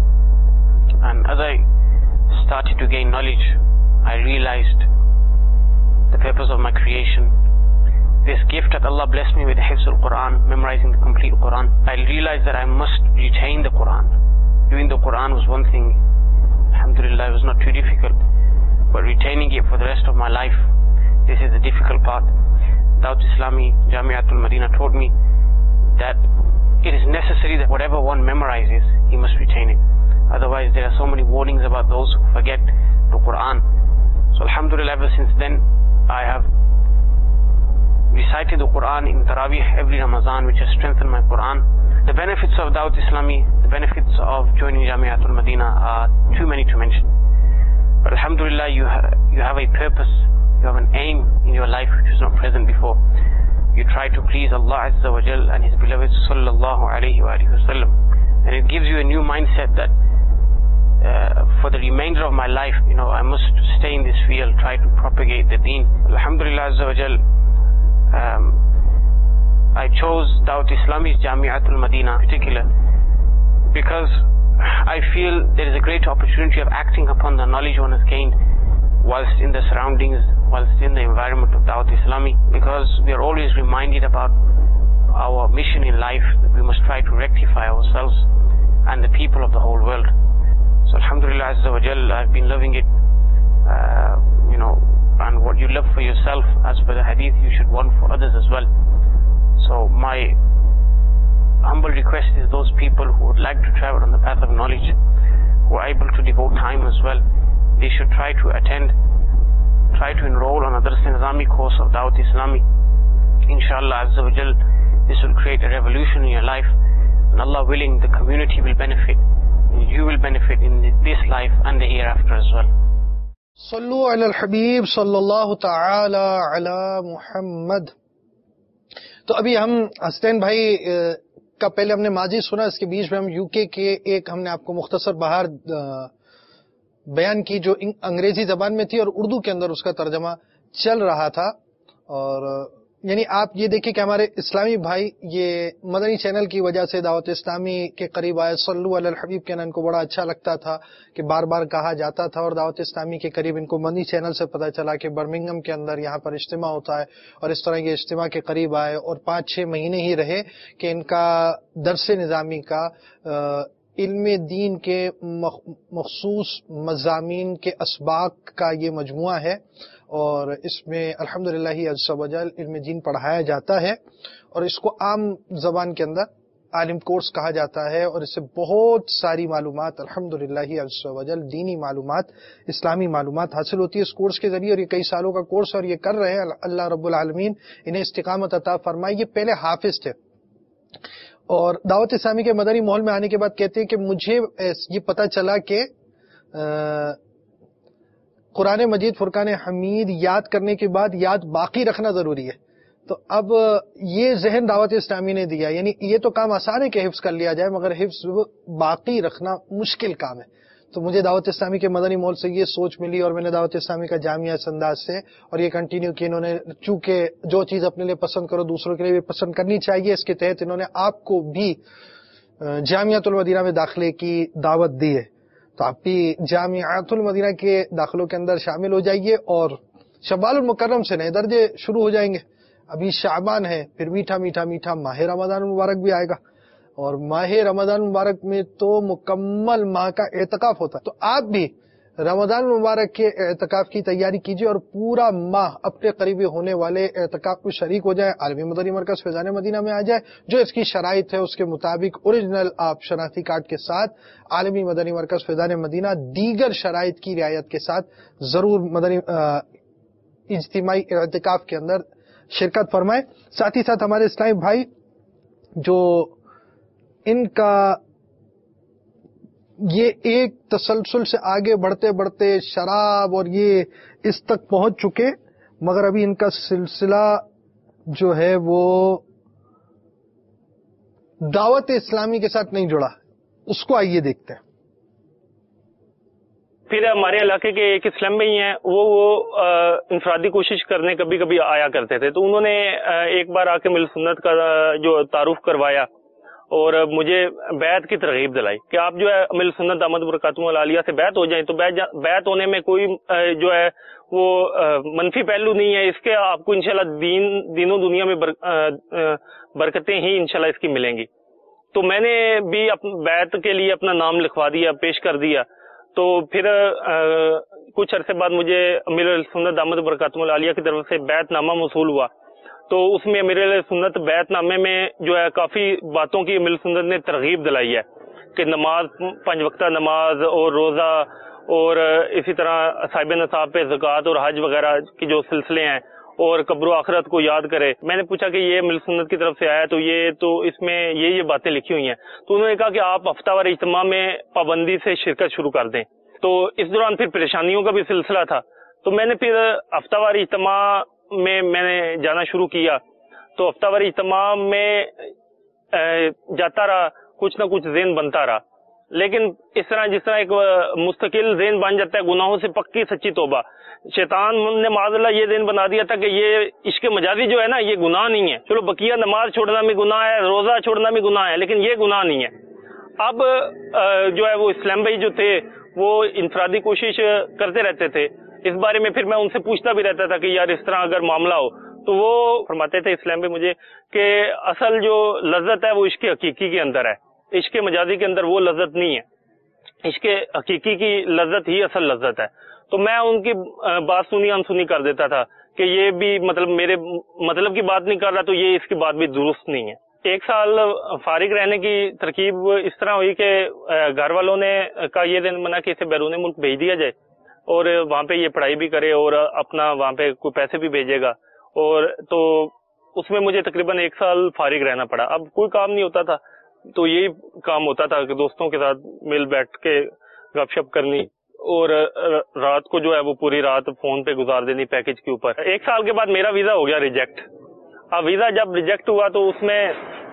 And as I started to gain knowledge, I realized the purpose of my creation. This gift that Allah blessed me with, Hifzul Quran, memorizing the complete Quran, I realized that I must retain the Quran. Doing the Quran was one thing, alhamdulillah, it was not too difficult. But retaining it for the rest of my life, this is the difficult part. Dawat Islami, Jamiatul Medina taught me that it is necessary that whatever one memorizes, he must retain it. Otherwise, there are so many warnings about those who forget the Quran. So alhamdulillah, ever since then, I have recited the Quran in Taraweeh every Ramadan, which has strengthened my Quran. The benefits of Dawat Islami, the benefits of joining Jamiatul Medina are too many to mention. But alhamdulillah, you have a purpose, you have an aim in your life which was not present before. You try to please Allah Azza wa Jal and His beloved Sallallahu Alaihi Wasallam. And it gives you a new mindset that for the remainder of my life, I must stay in this field, try to propagate the deen. Alhamdulillah Azza wa Jal, I chose Dawat Islami's Jamiatul Medina in particular because I feel there is a great opportunity of acting upon the knowledge one has gained whilst in the surroundings, whilst in the environment of Dawat Islami, because we are always reminded about our mission in life, that we must try to rectify ourselves and the people of the whole world. So alhamdulillah Azza wa Jal, I've been loving it, and what you love for yourself, as per the hadith, you should want for others as well. So my humble request is those people who would like to travel on the path of knowledge, who are able to devote time as well, they should try to enroll on a Dars Nizami course of Dawat Islami. Inshallah Azza wa Jal, this will create a revolution in your life, and Allah willing, the community will benefit, and you will benefit in this life and the hereafter as well. सल्लु अला हबीब सल्लल्लाहु ताला अला मुहम्मद। तो अभी हम हसनैन भाई का पहले हमने माजी सुना, इसके बीच में हम यूके के एक हमने आपको मुख्तसर बहार बयान की जो अंग्रेजी जबान में थी और उर्दू के अंदर उसका तर्जमा चल रहा था। और यानी आप ये देखिए कि हमारे इस्लामी भाई ये मदनी चैनल की वजह से दावत इस्लामी के करीब आए। सल्लु अलल हबीब कहना इनको बड़ा अच्छा लगता था कि बार बार कहा जाता था, और दावत इस्लामी के करीब इनको मदनी चैनल से पता चला कि बर्मिंघम के अंदर यहाँ पर इज्तिमा होता है, और इस तरह के इज्तिमा के करीब आए और 5-6 महीने ही रहे कि इनका दर्स निज़ामी का इल्म दीन के मखसूस मज़ामीन के असबाक का ये मजमुआ है, और इसमें अल्हम्दुलिल्लाह अज़्ज़ा वजल इल्म दीन पढ़ाया जाता है और इसको आम ज़बान के अंदर عالم کورس کہا جاتا ہے، اور اس سے بہت ساری معلومات الحمدللہ عز و جل دینی معلومات، اسلامی معلومات حاصل ہوتی ہے اس کورس کے ذریعے، اور یہ کئی سالوں کا کورس اور یہ کر رہے ہیں. اللہ رب العالمین انہیں استقامت عطا فرمائے. یہ پہلے حافظ تھے اور دعوت اسلامی کے مدنی ماحول میں آنے کے بعد کہتے ہیں کہ مجھے یہ پتہ چلا کہ قرآن مجید فرقان حمید یاد کرنے کے بعد یاد باقی رکھنا ضروری ہے. تو اب یہ ذہن دعوت اسلامی نے دیا، یعنی یہ تو کام آسان ہے کہ حفظ کر لیا جائے، مگر حفظ باقی رکھنا مشکل کام ہے. تو مجھے دعوت اسلامی کے مدنی ماحول سے یہ سوچ ملی، اور میں نے دعوت اسلامی کا جامعہ اس انداز سے اور یہ کنٹینیو کی. انہوں نے چونکہ جو چیز اپنے لیے پسند کرو دوسروں کے لیے بھی پسند کرنی چاہیے، اس کے تحت انہوں نے آپ کو بھی جامعۃ المدینہ میں داخلے کی دعوت دی ہے. تو آپ بھی جامعۃ المدینہ کے داخلوں کے اندر شامل ہو جائیے، اور شوال المکرم سے نئے درجے شروع ہو جائیں گے. ابھی شعبان ہے، پھر میٹھا میٹھا میٹھا ماہ رمضان المبارک بھی آئے گا، اور ماہ رمضان المبارک میں تو مکمل ماہ کا اعتکاف ہوتا ہے. تو آپ بھی رمضان المبارک کے اعتکاف کی تیاری کیجیے اور پورا ماہ اپنے قریبی ہونے والے اعتکاف میں شریک ہو جائے. عالمی مدنی مرکز فیضان مدینہ میں آ جائے، جو اس کی شرائط ہے اس کے مطابق اوریجنل آپ شناختی کارڈ کے ساتھ عالمی مدنی مرکز فیضان مدینہ دیگر شرائط کی رعایت کے ساتھ ضرور مدنی اجتماعی اعتکاف کے اندر شرکت فرمائے. ساتھ ہی ساتھ ہمارے اسلامی بھائی جو ان کا یہ ایک تسلسل سے آگے بڑھتے بڑھتے شراب اور یہ اس تک پہنچ چکے، مگر ابھی ان کا سلسلہ جو ہے وہ دعوت اسلامی کے ساتھ نہیں جڑا، اس کو آئیے دیکھتے ہیں. پھر ہمارے علاقے کے ایک اسلام بھائی ہیں، وہ انفرادی کوشش کرنے کبھی کبھی آیا کرتے تھے. تو انہوں نے ایک بار آ کے مل سنت کا جو تعارف کروایا اور مجھے بیعت کی ترغیب دلائی کہ آپ جو ہے مل سنت دامت برکاتہم العالیہ سے بیعت ہو جائیں. تو بیعت ہونے میں کوئی جو ہے وہ منفی پہلو نہیں ہے، اس کے آپ کو انشاءاللہ دین و دنیا میں برکتیں ہی انشاءاللہ اس کی ملیں گی. تو میں نے بھی بیعت کے لیے اپنا نام لکھوا دیا، پیش کر دیا. تو پھر کچھ عرصے بعد مجھے امیر سنت دامت برکاتہم العالیہ کی طرف سے بیعت نامہ موصول ہوا. تو اس میں امیر سنت بیعت نامے میں جو ہے کافی باتوں کی امیر سنت نے ترغیب دلائی ہے کہ نماز، 5 وقتہ نماز اور روزہ، اور اسی طرح صاحب نصاب پہ زکوٰۃ اور حج وغیرہ کی جو سلسلے ہیں، اور قبر و آخرت کو یاد کرے. میں نے پوچھا کہ یہ مل سنت کی طرف سے آیا تو اس میں یہ باتیں لکھی ہوئی ہیں. تو انہوں نے کہا کہ آپ ہفتہ وار اجتماع میں پابندی سے شرکت شروع کر دیں. تو اس دوران پھر پریشانیوں کا بھی سلسلہ تھا. تو میں نے پھر ہفتہ وار اجتماع میں نے جانا شروع کیا. تو ہفتہ وار اجتماع میں جاتا رہا، کچھ نہ کچھ ذہن بنتا رہا. لیکن اس طرح جس طرح ایک مستقل ذہن بن جاتا ہے گناہوں سے پکی سچی توبہ، شیطان نے معاذ اللہ یہ ذہن بنا دیا تھا کہ یہ عشق مجازی جو ہے نا یہ گناہ نہیں ہے. چلو بقیہ نماز چھوڑنا بھی گناہ ہے، روزہ چھوڑنا بھی گناہ ہے، لیکن یہ گناہ نہیں ہے. اب جو ہے وہ اسلام بھائی جو تھے وہ انفرادی کوشش کرتے رہتے تھے. اس بارے میں پھر میں ان سے پوچھتا بھی رہتا تھا کہ یار اس طرح اگر معاملہ ہو تو وہ فرماتے تھے اسلام بھائی مجھے کہ اصل جو لذت ہے وہ عشق حقیقی کے اندر ہے، عشق مجازی کے اندر وہ لذت نہیں ہے. عشق حقیقی کی لذت ہی اصل لذت ہے. تو میں ان کی بات سنی انسنی کر دیتا تھا کہ یہ بھی مطلب میرے مطلب کی بات نہیں کر رہا، تو یہ اس کی بات بھی درست نہیں ہے. 1 سال فارغ رہنے کی ترکیب اس طرح ہوئی کہ گھر والوں نے کا یہ دن بنا کہ اسے بیرون ملک بھیج دیا جائے اور وہاں پہ یہ پڑھائی بھی کرے اور اپنا وہاں پہ کوئی پیسے بھی بھیجے گا. اور تو اس میں مجھے تقریباً 1 سال فارغ رہنا پڑا. اب کوئی کام نہیں ہوتا تھا تو یہی کام ہوتا تھا کہ دوستوں کے ساتھ مل بیٹھ کے گپ شپ کرنی اور رات کو جو ہے وہ پوری رات فون پہ گزار دینی پیکج کے اوپر. 1 سال کے بعد میرا ویزا ہو گیا ریجیکٹ. اب ویزا جب ریجیکٹ ہوا تو اس میں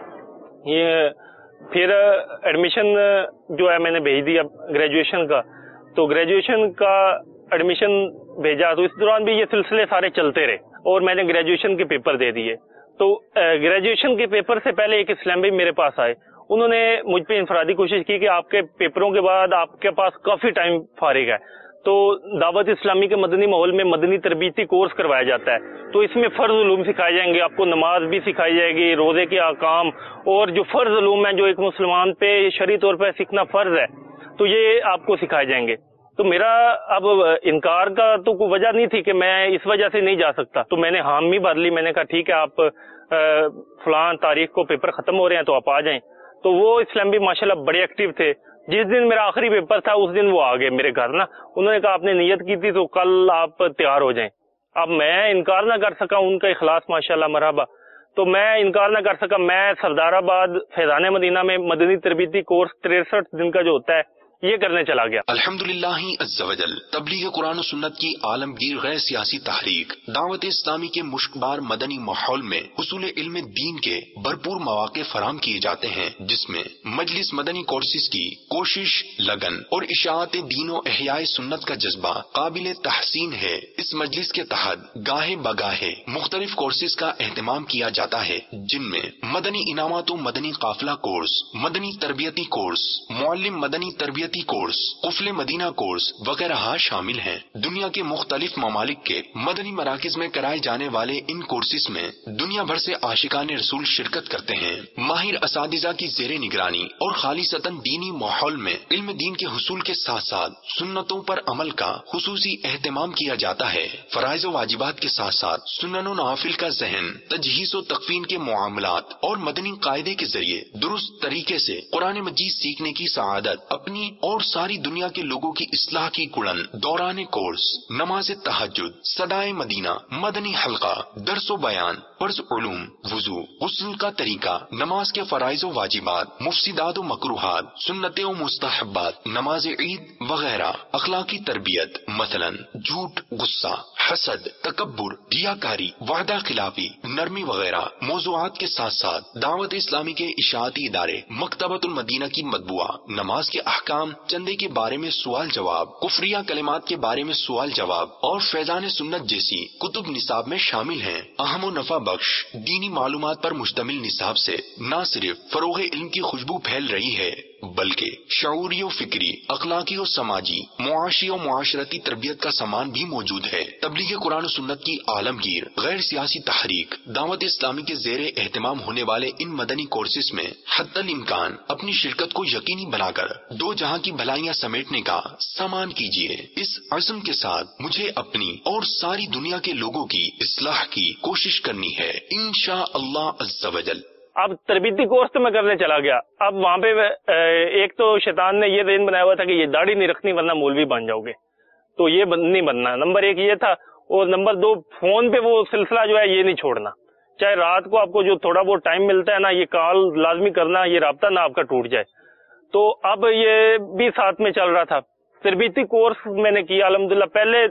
یہ پھر ایڈمیشن جو ہے میں نے بھیج دیا گریجویشن کا. تو گریجویشن کا ایڈمیشن بھیجا تو اس دوران بھی یہ سلسلے سارے چلتے رہے اور میں نے گریجویشن کے پیپر دے دیے. تو گریجویشن کے پیپر سے پہلے ایک اسلام بھائی میرے پاس آئے. انہوں نے مجھ پہ انفرادی کوشش کی کہ آپ کے پیپروں کے بعد آپ کے پاس کافی ٹائم فارغ ہے تو دعوت اسلامی کے مدنی ماحول میں مدنی تربیتی کورس کروایا جاتا ہے. تو اس میں فرض علوم سکھائے جائیں گے، آپ کو نماز بھی سکھائی جائے گی، روزے کے احکام اور جو فرض علوم ہیں جو ایک مسلمان پہ شرعی طور پہ سیکھنا فرض ہے تو یہ آپ کو سکھائے جائیں گے. تو میرا اب انکار کا تو کوئی وجہ نہیں تھی کہ میں اس وجہ سے نہیں جا سکتا. تو میں نے حامی بھر لی. میں نے کہا ٹھیک ہے آپ فلاں تاریخ کو پیپر ختم ہو رہے ہیں تو آپ آ جائیں. تو وہ اس ٹائم بھی ماشاءاللہ بڑے ایکٹیو تھے. جس دن میرا آخری پیپر تھا اس دن وہ آ گئے میرے گھر نا. انہوں نے کہا آپ نے نیت کی تھی تو کل آپ تیار ہو جائیں. اب میں انکار نہ کر سکا, ان کا اخلاص ماشاءاللہ مرحبا, تو میں انکار نہ کر سکا. میں سردار آباد فیضان مدینہ میں مدنی تربیتی کورس 63 دن کا جو ہوتا ہے یہ کرنے چلا گیا. الحمدللہ عز وجل تبلیغ قرآن و سنت کی عالمگیر غیر سیاسی تحریک دعوت اسلامی کے مشکبار مدنی ماحول میں حصول علم دین کے بھرپور مواقع فراہم کیے جاتے ہیں, جس میں مجلس مدنی کورسز کی کوشش, لگن اور اشاعت دین و احیاء سنت کا جذبہ قابل تحسین ہے. اس مجلس کے تحت گاہے بگاہے مختلف کورسز کا اہتمام کیا جاتا ہے, جن میں مدنی انعامات و مدنی قافلہ کورس, مدنی تربیتی کورس, معلم مدنی تربیتی کورس, قفل مدینہ کورس وغیرہ شامل ہیں. دنیا کے مختلف ممالک کے مدنی مراکز میں کرائے جانے والے ان کورسز میں دنیا بھر سے عاشقان رسول شرکت کرتے ہیں. ماہر اساتذہ کی زیر نگرانی اور خالصتاً دینی ماحول میں علم دین کے حصول کے ساتھ ساتھ سنتوں پر عمل کا خصوصی اہتمام کیا جاتا ہے. فرائض و واجبات کے ساتھ ساتھ سنن و نوافل کا ذہن, تجہیز و تکفین کے معاملات اور مدنی قاعدے کے ذریعے درست طریقے سے قرآن مجید سیکھنے کی سعادت اپنی اور ساری دنیا کے لوگوں کی اصلاح کی کڑن دوران کورس, نماز تہجد, صدائے مدینہ, مدنی حلقہ, درس و بیان, فرض علوم, وضو, غسل کا طریقہ, نماز کے فرائض و واجبات, مفسدات و مکروہات, سنتیں و مستحبات, نماز عید وغیرہ, اخلاقی تربیت مثلا جھوٹ, غصہ, حسد, تکبر, ریاکاری, وعدہ خلافی, نرمی وغیرہ موضوعات کے ساتھ ساتھ دعوت اسلامی کے اشاعتی ادارے مکتبۃ المدینہ کی مطبوعہ, نماز کے احکام, چندے کے بارے میں سوال جواب, کفریہ کلمات کے بارے میں سوال جواب اور فیضان سنت جیسی کتب نصاب میں شامل ہیں. اہم و نفع بخش دینی معلومات پر مشتمل نصاب سے نہ صرف فروغ علم کی خوشبو پھیل رہی ہے بلکہ شعوری و فکری, اخلاقی و سماجی, معاشی و معاشرتی تربیت کا سامان بھی موجود ہے. تبلیغ قرآن و سنت کی عالمگیر غیر سیاسی تحریک دعوت اسلامی کے زیر اہتمام ہونے والے ان مدنی کورسز میں حتی الامکان اپنی شرکت کو یقینی بنا کر دو جہاں کی بھلائیاں سمیٹنے کا سامان کیجیے. اس عزم کے ساتھ مجھے اپنی اور ساری دنیا کے لوگوں کی اصلاح کی کوشش کرنی ہے انشاءاللہ عز وجل. اب تربیتی کورس تو میں کرنے چلا گیا. اب وہاں پہ ایک تو شیطان نے یہ ذہن بنایا ہوا تھا کہ یہ داڑھی نہیں رکھنی ورنہ مولوی بن جاؤ گے, تو یہ نہیں بننا. نمبر ایک یہ تھا, اور نمبر دو فون پہ وہ سلسلہ جو ہے یہ نہیں چھوڑنا. چاہے رات کو آپ کو جو تھوڑا بہت ٹائم ملتا ہے نا, یہ کال لازمی کرنا, یہ رابطہ نہ آپ کا ٹوٹ جائے. تو اب یہ بھی ساتھ میں چل رہا تھا. تربیتی کورس میں نے کیا الحمدللہ. پہلے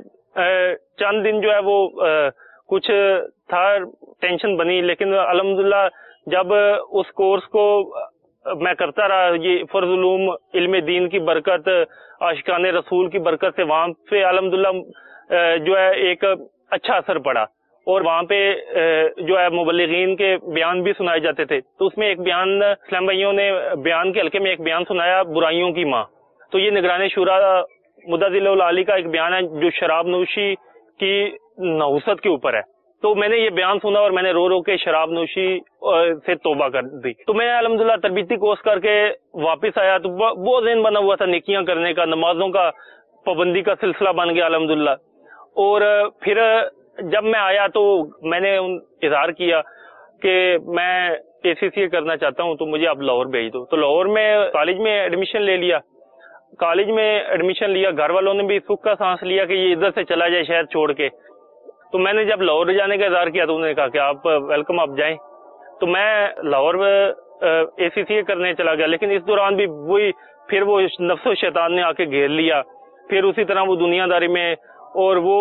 چند دن جو ہے وہ کچھ تھا, ٹینشن بنی, لیکن الحمدللہ جب اس کورس کو میں کرتا رہا, یہ فرض علوم, علم دین کی برکت, عاشقان رسول کی برکت سے وہاں پہ الحمدللہ جو ہے ایک اچھا اثر پڑا. اور وہاں پہ جو ہے مبلغین کے بیان بھی سنائے جاتے تھے. تو اس میں ایک بیان اسلام بھائیوں نے بیان کے حلقے میں ایک بیان سنایا, برائیوں کی ماں. تو یہ نگران شورا مدظل العالی کا ایک بیان ہے جو شراب نوشی کی نحوست کے اوپر ہے. تو میں نے یہ بیان سنا اور میں نے رو رو کے شراب نوشی سے توبہ کر دی. تو میں الحمدللہ تربیتی کورس کر کے واپس آیا تو وہ ذہن بنا ہوا تھا نیکیاں کرنے کا, نمازوں کا پابندی کا سلسلہ بن گیا الحمدللہ. اور پھر جب میں آیا تو میں نے اظہار کیا کہ میں ACCA کرنا چاہتا ہوں, تو مجھے آپ لاہور بھیج دو. تو لاہور میں کالج میں ایڈمیشن لے لیا. کالج میں ایڈمیشن لیا, گھر والوں نے بھی سکھ کا سانس لیا کہ یہ ادھر سے چلا جائے شہر چھوڑ کے. تو میں نے جب لاہور جانے کا اظہار کیا تو انہوں نے کہا کہ آپ ویلکم, آپ جائیں. تو میں لاہور ACCA کرنے چلا گیا. لیکن اس دوران بھی وہی پھر وہ نفس و شیطان نے آ کے گھیر لیا. پھر اسی طرح وہ دنیا داری میں, اور وہ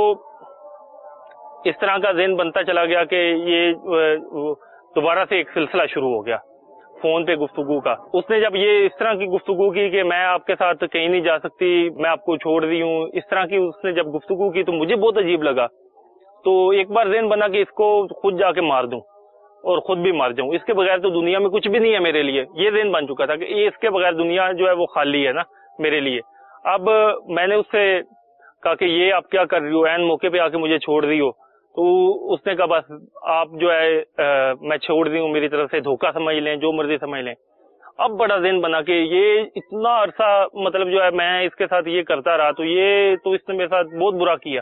اس طرح کا ذہن بنتا چلا گیا کہ یہ دوبارہ سے ایک سلسلہ شروع ہو گیا فون پہ گفتگو کا. اس نے جب یہ اس طرح کی گفتگو کی کہ میں آپ کے ساتھ کہیں نہیں جا سکتی, میں آپ کو چھوڑ دی ہوں, اس طرح کی اس نے جب گفتگو کی تو مجھے بہت عجیب لگا. تو ایک بار ذہن بنا کہ اس کو خود جا کے مار دوں اور خود بھی مار جاؤں, اس کے بغیر تو دنیا میں کچھ بھی نہیں ہے میرے لیے. یہ ذہن بن چکا تھا کہ اس کے بغیر دنیا جو ہے وہ خالی ہے نا میرے لیے. اب میں نے اس سے کہا کہ یہ آپ کیا کر رہی ہو, عین موقع پہ آ کے مجھے چھوڑ دی ہو. تو اس نے کہا بس آپ جو ہے میں چھوڑ دی ہوں, میری طرف سے دھوکہ سمجھ لیں, جو مرضی سمجھ لیں. اب بڑا ذہن بنا کہ یہ اتنا عرصہ مطلب جو ہے میں اس کے ساتھ یہ کرتا رہا, تو اس نے میرے ساتھ بہت برا کیا.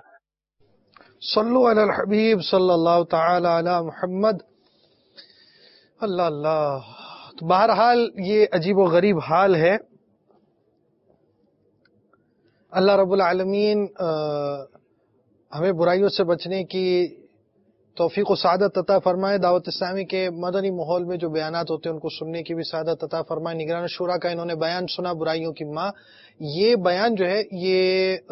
صلو علی الحبیب صلی اللہ تعالی علی محمد. اللہ اللہ, تو بہرحال یہ عجیب و غریب حال ہے. اللہ رب العالمین ہمیں برائیوں سے بچنے کی توفیق و سعادت عطا فرمائے. دعوت اسلامی کے مدنی ماحول میں جو بیانات ہوتے ہیں ان کو سننے کی بھی سعادت عطا فرمائے. نگران شورا کا انہوں نے بیان سنا برائیوں کی ماں. یہ بیان جو ہے یہ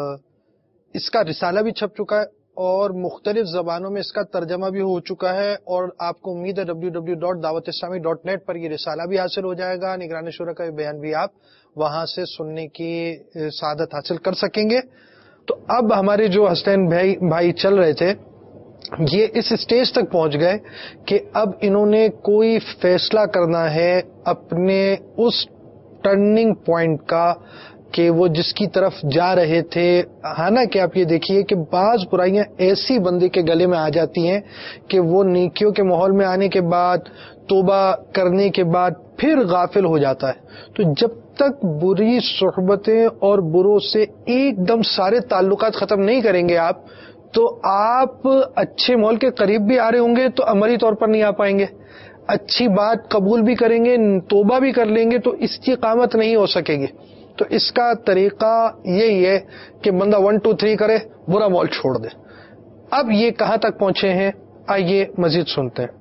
اس کا رسالہ بھی چھپ چکا ہے اور مختلف زبانوں میں اس کا ترجمہ بھی ہو چکا ہے, اور آپ کو امید ہے www.dawatislami.net پر یہ رسالہ بھی حاصل ہو جائے گا. نگران شورا کا بیان بھی آپ وہاں سے سننے کی سعادت حاصل کر سکیں گے. تو اب ہمارے جو حسین بھائی چل رہے تھے یہ اس اسٹیج تک پہنچ گئے کہ اب انہوں نے کوئی فیصلہ کرنا ہے اپنے اس ٹرننگ پوائنٹ کا کہ وہ جس کی طرف جا رہے تھے. حالانکہ آپ یہ دیکھیے کہ بعض برائیاں ایسی بندے کے گلے میں آ جاتی ہیں کہ وہ نیکیوں کے ماحول میں آنے کے بعد توبہ کرنے کے بعد پھر غافل ہو جاتا ہے. تو جب تک بری صحبتیں اور بروں سے ایک دم سارے تعلقات ختم نہیں کریں گے آپ, تو آپ اچھے ماحول کے قریب بھی آ رہے ہوں گے تو عملی طور پر نہیں آ پائیں گے. اچھی بات قبول بھی کریں گے, توبہ بھی کر لیں گے تو استقامت نہیں ہو سکے گی. تو اس کا طریقہ یہی ہے کہ بندہ 1 2 3 کرے, برا ماحول چھوڑ دے. اب یہ کہاں تک پہنچے ہیں, آئیے مزید سنتے ہیں.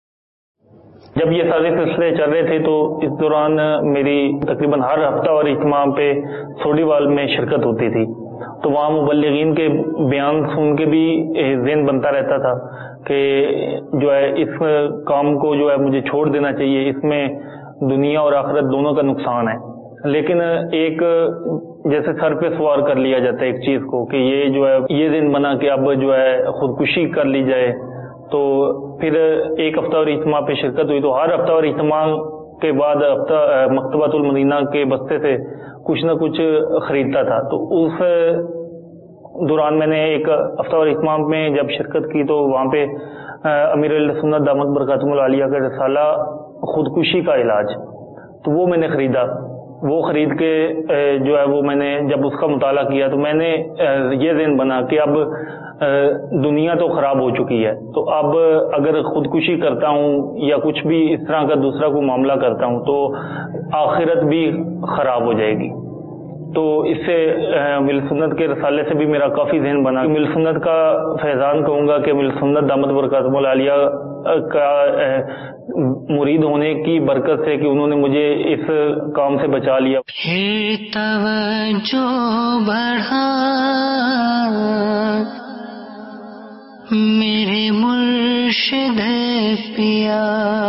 جب یہ سارے سلسلے چل رہے تھے تو اس دوران میری تقریباً ہر ہفتہ اور اجتماع پہ سوڈی وال میں شرکت ہوتی تھی. تو وہاں مبلغین کے بیان سن کے بھی ذہن بنتا رہتا تھا کہ جو ہے اس کام کو جو ہے مجھے چھوڑ دینا چاہیے, اس میں دنیا اور آخرت دونوں کا نقصان ہے. لیکن ایک جیسے سر پہ سوار کر لیا جاتا ہے ایک چیز کو کہ یہ جو ہے یہ دن بنا کہ اب جو ہے خودکشی کر لی جائے. تو پھر ایک ہفتہ اور اجتماع پہ شرکت ہوئی. تو ہر ہفتہ اور اجتماع کے بعد مکتبۃ المدینہ کے بستے سے کچھ نہ کچھ خریدتا تھا. تو اس دوران میں نے ایک ہفتہ اور اجتماع میں جب شرکت کی تو وہاں پہ امیر اہل سنت دامت برکاتہم العالیہ کا رسالہ خودکشی کا علاج, تو وہ میں نے خریدا. وہ خرید کے جو ہے وہ میں نے جب اس کا مطالعہ کیا تو میں نے یہ ذہن بنا کہ اب دنیا تو خراب ہو چکی ہے, تو اب اگر خودکشی کرتا ہوں یا کچھ بھی اس طرح کا دوسرا کو معاملہ کرتا ہوں تو آخرت بھی خراب ہو جائے گی. تو اس سے مل سنت کے رسالے سے بھی میرا کافی ذہن بنا. مل سنت کا فیضان کہوں گا کہ مل سنت دامت برکاتہم العالیہ کا مرید ہونے کی برکت سے کہ انہوں نے مجھے اس کام سے بچا لیا. پھر توجہ بڑھا میرے مرشد پیا,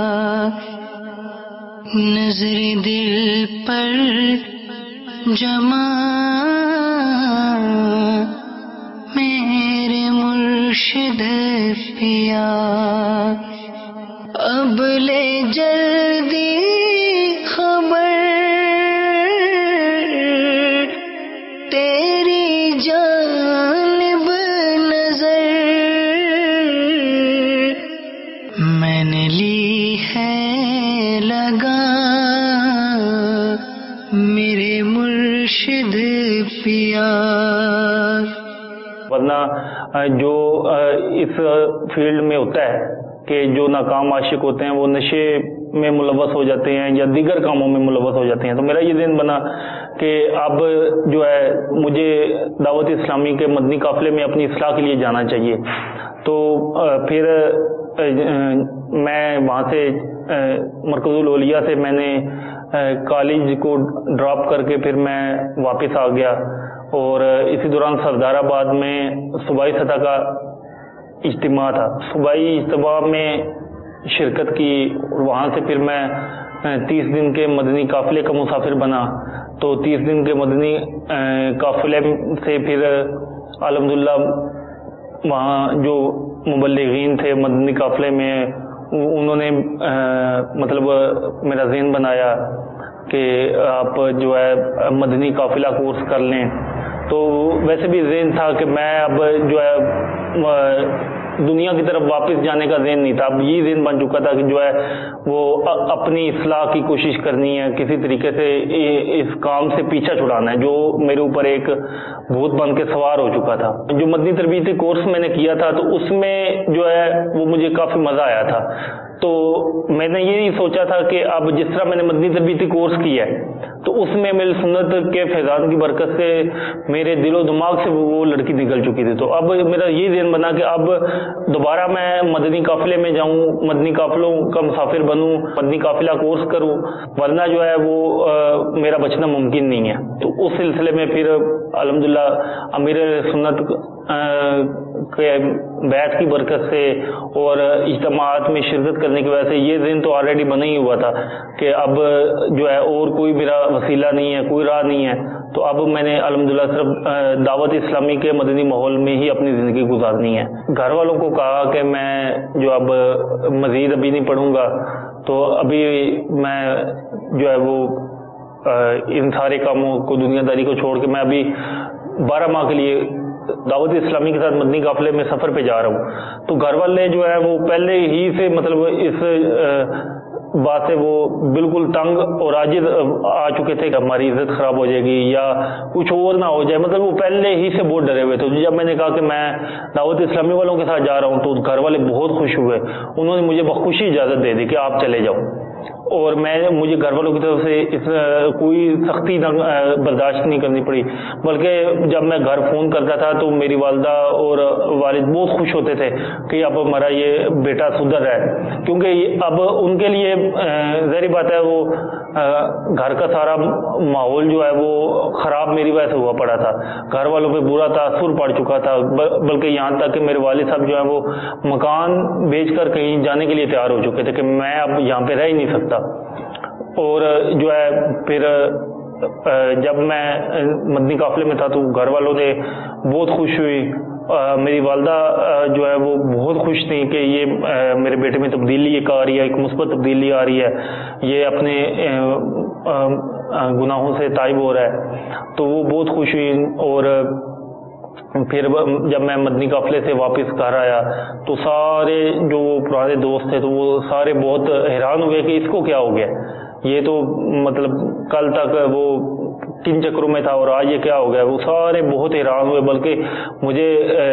نظر دل پر جمع میرے مرشد پیا, اب لے جلدی خبر تیری جانب نظر, میں نے لی ہے لگا میرے مرشد پیا. ورنہ جو اس فیلڈ میں ہوتا ہے کہ جو ناکام عاشق ہوتے ہیں وہ نشے میں ملوث ہو جاتے ہیں یا دیگر کاموں میں ملوث ہو جاتے ہیں. تو میرا یہ ذہن بنا کہ اب جو ہے مجھے دعوت اسلامی کے مدنی قافلے میں اپنی اصلاح کے لیے جانا چاہیے. تو پھر میں وہاں سے مرکز الاولیاء سے میں نے کالج کو ڈراپ کر کے پھر میں واپس آ گیا, اور اسی دوران سردار آباد میں صوبائی سطح کا اجتماع تھا. صوبائی اجتماع میں شرکت کی, اور وہاں سے پھر میں 30 دن کے مدنی قافلے کا مسافر بنا. تو 30 دن کے مدنی قافلے سے پھر الحمدللہ وہاں جو مبلغین تھے مدنی قافلے میں انہوں نے مطلب میرا ذہن بنایا کہ آپ جو ہے مدنی قافلہ کورس کر لیں. تو ویسے بھی ذہن تھا کہ میں اب جو ہے دنیا کی طرف واپس جانے کا ذہن نہیں تھا. اب یہ ذہن بن چکا تھا کہ جو ہے وہ اپنی اصلاح کی کوشش کرنی ہے, کسی طریقے سے اس کام سے پیچھا چھڑانا ہے جو میرے اوپر ایک بھوت بن کے سوار ہو چکا تھا. جو مدنی تربیتی کورس میں نے کیا تھا تو اس میں جو ہے وہ مجھے کافی مزہ آیا تھا. تو میں نے یہی سوچا تھا کہ اب جس طرح میں نے مدنی تربیتی کورس کیا ہے تو اس میں میری سنت کے فیضان کی برکت سے میرے دل و دماغ سے وہ لڑکی نکل چکی تھی. تو اب میرا یہ ذہن بنا کہ اب دوبارہ میں مدنی قافلے میں جاؤں, مدنی قافلوں کا مسافر بنوں, مدنی قافلہ کورس کروں, ورنہ جو ہے وہ میرا بچنا ممکن نہیں ہے. تو اس سلسلے میں پھر الحمدللہ امیر سنت کے بیعت کی برکت سے اور اجتماعات میں شرکت کرنے کی وجہ سے یہ ذہن تو آلریڈی بنا ہی ہوا تھا کہ اب جو ہے اور کوئی میرا وسیلہ نہیں ہے, کوئی راہ نہیں ہے. تو اب میں نے الحمدللہ صرف دعوت اسلامی کے مدنی ماحول میں ہی اپنی زندگی گزارنی ہے. گھر والوں کو کہا کہ میں جو اب مزید ابھی نہیں پڑھوں گا, تو ابھی میں جو ہے وہ ان سارے کاموں کو, دنیا داری کو چھوڑ کے میں ابھی 12 ماہ کے لیے دعوت اسلامی کے ساتھ مدنی قافلے میں سفر پہ جا رہا ہوں. تو گھر والے جو ہے وہ پہلے ہی سے مطلب اس بات سے وہ بالکل تنگ اور عاجز آ چکے تھے کہ ہماری عزت خراب ہو جائے گی یا کچھ اور نہ ہو جائے, مطلب وہ پہلے ہی سے بہت ڈرے ہوئے تھے. جب میں نے کہا کہ میں دعوت اسلامی والوں کے ساتھ جا رہا ہوں تو گھر والے بہت خوش ہوئے, انہوں نے مجھے بخوشی اجازت دے دی کہ آپ چلے جاؤ. اور مجھے گھر والوں کی طرف سے کوئی سختی برداشت نہیں کرنی پڑی, بلکہ جب میں گھر فون کرتا تھا تو میری والدہ اور والد بہت خوش ہوتے تھے کہ اب ہمارا یہ بیٹا سدھر رہا ہے, کیونکہ اب ان کے لیے ظاہری بات ہے وہ گھر کا سارا ماحول جو ہے وہ خراب میری وجہ سے ہوا پڑا تھا. گھر والوں پہ برا تاثر پڑ چکا تھا, بلکہ یہاں تک کہ میرے والد صاحب جو ہے وہ مکان بیچ کر کہیں جانے کے لیے تیار ہو چکے تھے کہ میں اب یہاں پہ رہ ہی نہیں سکتا. اور جو ہے پھر جب میں مدنی قافلے میں تھا تو گھر والوں نے بہت خوش ہوئی. میری والدہ جو ہے وہ بہت خوش تھیں کہ یہ میرے بیٹے میں تبدیلی ایک آ رہی ہے, ایک مثبت تبدیلی آ رہی ہے, یہ اپنے گناہوں سے تائب ہو رہا ہے. تو وہ بہت خوش ہوئی. اور پھر جب میں مدنی قافلے سے واپس گھر آیا تو سارے جو پرانے دوست تھے تو وہ سارے بہت حیران ہوئے کہ اس کو کیا ہو گیا, یہ تو مطلب کل تک وہ کن چکروں میں تھا اور آج یہ کیا ہو گیا. وہ سارے بہت حیران ہوئے, بلکہ مجھے